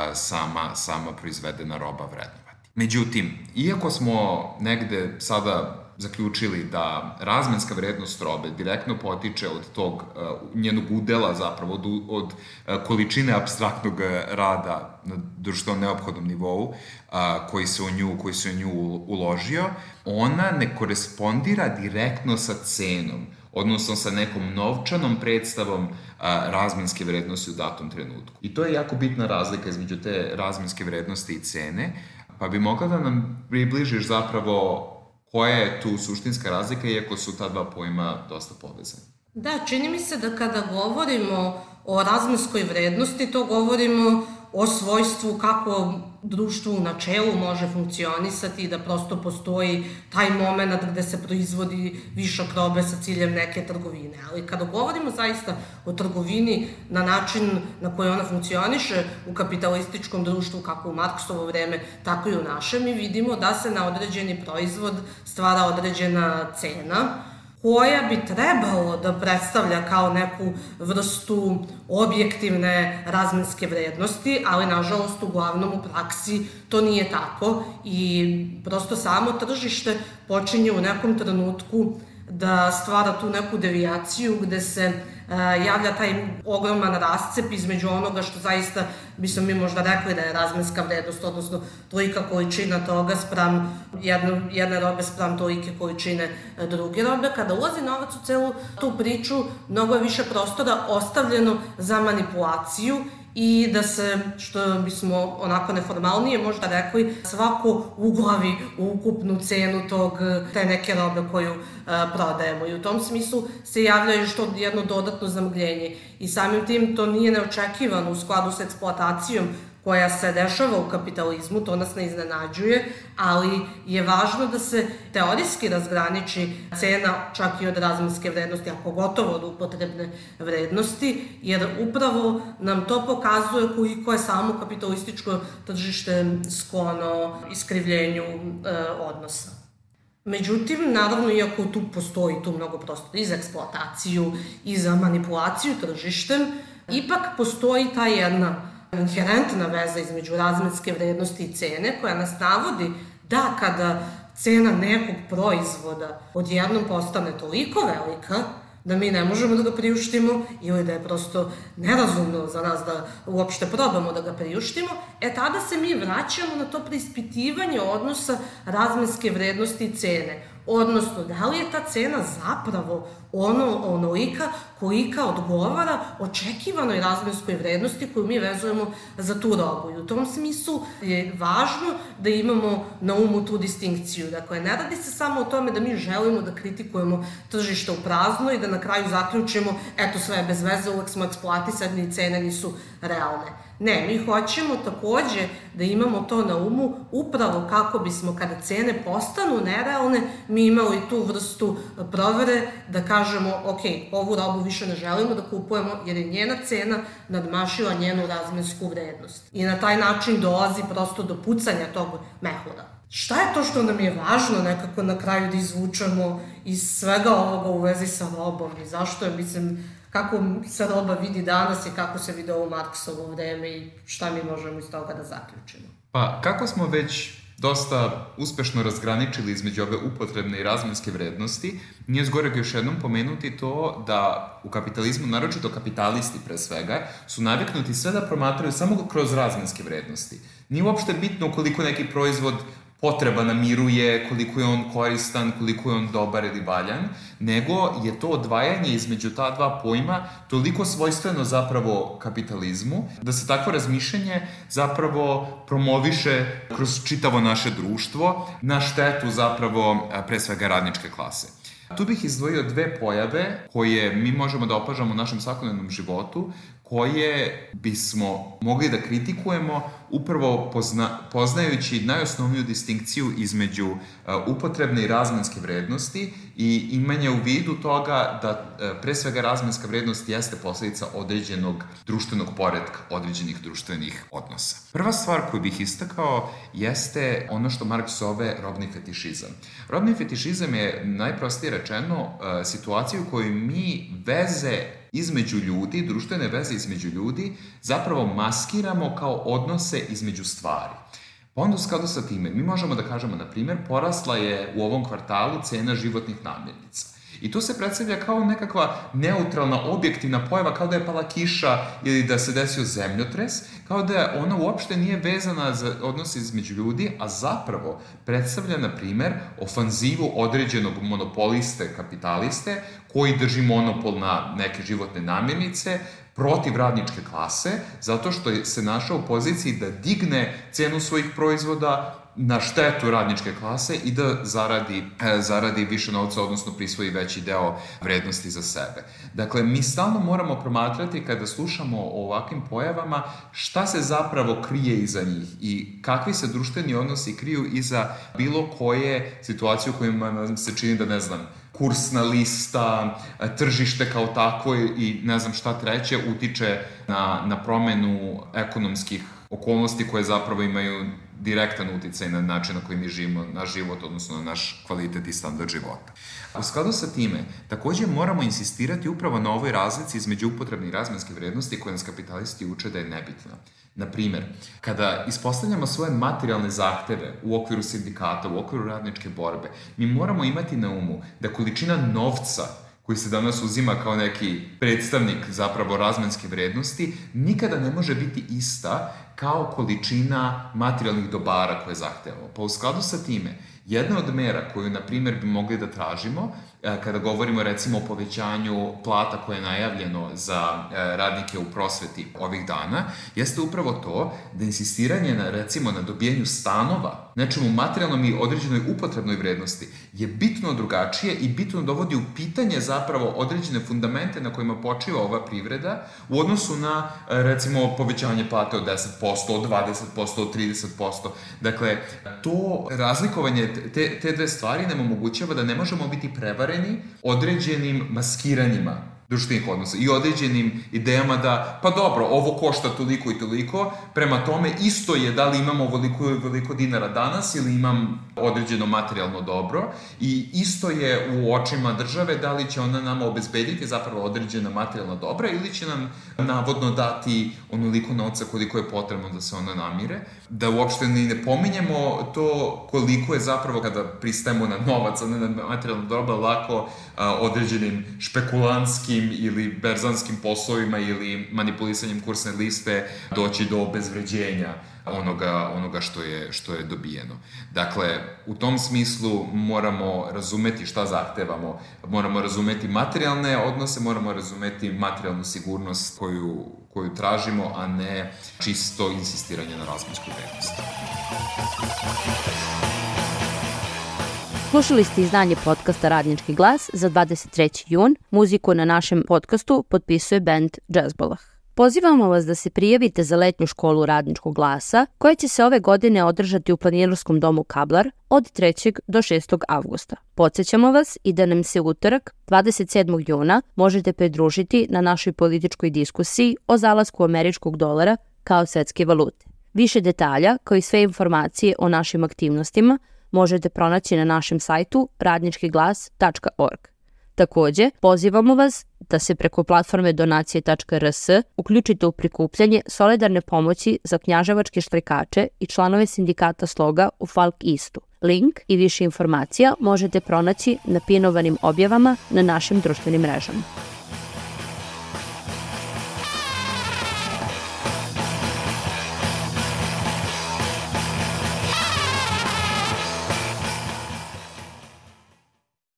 sama proizvedena roba vrednovati. Međutim, iako smo negde sada zaključili da razmenska vrednost robe direktno potiče od tog njenog udela zapravo, od količine apstraktnog rada na društveno neophodnom nivou koji se u nju uložio, ona ne korespondira direktno sa cenom, odnosno sa nekom novčanom predstavom razmenske vrednosti u datom trenutku. I to je jako bitna razlika između te razmenske vrednosti i cene, pa bi mogla da nam približiš zapravo koja je tu suštinska razlika, iako su ta dva pojma dosta povezani. Da, čini mi se da kada govorimo o razmenskoj vrednosti, to govorimo o svojstvu kako društvo u načelu može funkcionisati i da prosto postoji taj moment gde se proizvodi višak robe sa ciljem neke trgovine. Ali kada govorimo zaista o trgovini na način na koji ona funkcioniše u kapitalističkom društvu, kako u Marksovo vreme, tako i u našem, mi vidimo da se na određeni proizvod stvara određena cena, koja bi trebalo da predstavlja kao neku vrstu objektivne razmenske vrednosti, ali nažalost uglavnom u praksi to nije tako i prosto samo tržište počinje u nekom trenutku da stvara tu neku devijaciju gde se javlja taj ogroman rascep između onoga što zaista bismo mi možda rekli da je razmenska vrednost, odnosno tolika količina toga spram jedne robe spram tolike količine druge robe. Kada ulazi novac u celu tu priču, mnogo je više prostora ostavljeno za manipulaciju i da se, što bismo onako neformalnije možda rekli, svako uglavi u ukupnu cenu te neke robe koju prodajemo. I u tom smislu se javlja još to jedno dodatno zamgljenje. I samim tim to nije neočekivano u skladu sa eksploatacijom koja se dešava u kapitalizmu, to nas ne iznenađuje, ali je važno da se teorijski razgraniči cena čak i od razmenske vrednosti, a pogotovo od upotrebne vrednosti, jer upravo nam to pokazuje koliko je samo kapitalističko tržište sklono iskrivljenju odnosa. Međutim, naravno, iako tu postoji mnogo prostora i za eksploataciju i za manipulaciju tržištem, ipak postoji ta jedna inherentna veza između razmenske vrednosti i cene koja nas navodi da kada cena nekog proizvoda odjednom postane toliko velika da mi ne možemo da ga priuštimo ili da je prosto nerazumno za nas da uopšte probamo da ga priuštimo, tada se mi vraćamo na to preispitivanje odnosa razmenske vrednosti i cene. Odnosno, da li je ta cena zapravo onolika kolika odgovara očekivanoj razmenskoj vrednosti koju mi vezujemo za tu robu. I u tom smislu je važno da imamo na umu tu distinkciju. Dakle, ne radi se samo o tome da mi želimo da kritikujemo tržište u prazno i da na kraju zaključimo, eto sve je bez veze, uvek smo eksploatisani i cene nisu realne. Ne, mi hoćemo takođe da imamo to na umu upravo kako bismo kada cene postanu nerealne, mi imali tu vrstu provere da kažemo, ok, ovu robu više ne želimo da kupujemo jer je njena cena nadmašila njenu razmensku vrednost. I na taj način dolazi prosto do pucanja tog mehura. Šta je to što nam je važno nekako na kraju da izvučemo iz svega ovoga u vezi sa robom i zašto je, kako se roba vidi danas i kako se vidi u Marksovo vreme i šta mi možemo iz toga da zaključimo? Pa, kako smo već dosta uspešno razgraničili između ove upotrebne i razmenske vrednosti, nije zgoreg još jednom pomenuti to da u kapitalizmu, naročito kapitalisti pre svega, su naviknuti sve da promatraju samo kroz razmenske vrednosti. Nije uopšte bitno koliko neki proizvod potreba namiruje, koliko je on koristan, koliko je on dobar ili valjan, nego je to odvajanje između ta dva pojma toliko svojstveno zapravo kapitalizmu, da se takvo razmišljanje zapravo promoviše kroz čitavo naše društvo na štetu zapravo pre svega radničke klase. Tu bih izdvojio dve pojave koje mi možemo da opažamo u našem svakodnevnom životu, koje bismo mogli da kritikujemo upravo poznajući najosnovniju distinkciju između upotrebne i razmenske vrednosti i imanje u vidu toga da pre svega razmenska vrednost jeste posledica određenog društvenog poretka, određenih društvenih odnosa. Prva stvar koju bih istakao jeste ono što Marks zove robni fetišizam. Robni fetišizam je najprostije rečeno situacija u kojoj mi veze između ljudi, društvene veze između ljudi, zapravo maskiramo kao odnose između stvari. Pa onda u skladu sa time, mi možemo da kažemo, na primjer, porasla je u ovom kvartalu cena životnih namirnica. I to se predstavlja kao nekakva neutralna, objektivna pojava, kao da je pala kiša ili da se desio zemljotres, kao da ona uopšte nije vezana za odnose između ljudi, a zapravo predstavlja, na primer, ofanzivu određenog monopoliste, kapitaliste, koji drži monopol na neke životne namirnice, protiv radničke klase, zato što se našao u poziciji da digne cenu svojih proizvoda na štetu radničke klase i da zaradi više novca, odnosno prisvoji veći deo vrednosti za sebe. Dakle, mi stalno moramo promatrati kada slušamo o ovakvim pojavama šta se zapravo krije iza njih i kakvi se društveni odnosi kriju iza bilo koje situacije u kojima nam se čini da, ne znam, kursna lista, tržište kao takvo i ne znam šta treće utiče na promenu ekonomskih okolnosti koje zapravo imaju direktan uticaj na način na koji mi živimo, naš život, odnosno na naš kvalitet i standard života. U skladu sa time, takođe moramo insistirati upravo na ovoj razlici između upotrebne i razmenske vrednosti koje nas kapitalisti uče da je nebitna. Naprimer, kada ispostavljamo svoje materijalne zahteve u okviru sindikata, u okviru radničke borbe, mi moramo imati na umu da količina novca koji se danas uzima kao neki predstavnik zapravo razmenske vrednosti, nikada ne može biti ista kao količina materijalnih dobara koje zahtevamo. Pa u skladu sa time, jedna od mera koju, na primjer, bi mogli da tražimo, kada govorimo recimo o povećanju plata koje je najavljeno za radnike u prosveti ovih dana, jeste upravo to da insistiranje na dobijanju stanova, nečemu materijalnom i određenoj upotrebnoj vrednosti, je bitno drugačije i bitno dovodi u pitanje zapravo određene fundamente na kojima počiva ova privreda u odnosu na, recimo, povećanje plate od 10%, od 20%, od 30%. Dakle, to razlikovanje te dve stvari nam omogućava da ne možemo biti prevareni određenim maskiranjima društvenih odnosa i određenim idejama da, pa dobro, ovo košta toliko i toliko, prema tome isto je da li imamo veliko dinara danas ili imam određeno materijalno dobro i isto je u očima države da li će ona nama obezbediti zapravo određena materijalna dobra ili će nam navodno dati onoliko novca koliko je potrebno da se ona namire. Da uopšte ne pominjemo to koliko je zapravo kada pristajemo na novac, a ne na materijalno dobro, lako određenim špekulantskim ili berzanskim poslovima ili manipulisanjem kursne liste doći do obezvređenja onoga što je dobijeno. Dakle, u tom smislu moramo razumeti šta zahtevamo, moramo razumeti materijalne odnose, moramo razumeti materijalnu sigurnost koju tražimo, a ne čisto insistiranje na razmensku vrednost. Slušali ste izdanje podcasta Radnički glas za 23. jun. Muziku na našem podcastu potpisuje band Džezbolah. Pozivamo vas da se prijavite za letnju školu Radničkog glasa, koja će se ove godine održati u Planinarskom domu Kablar od 3. do 6. avgusta. Podsjećamo vas i da nam se utorak, 27. juna, možete pridružiti na našoj političkoj diskusiji o zalasku američkog dolara kao svetske valute. Više detalja, kao i sve informacije o našim aktivnostima, možete pronaći na našem sajtu radničkiglas.org. Takođe, pozivamo vas da se preko platforme donacije.rs uključite u prikupljanje solidarne pomoći za knjaževačke štrajkače i članove sindikata Sloga u Falk Istu. Link i više informacija možete pronaći na pinovanim objavama na našim društvenim mrežama.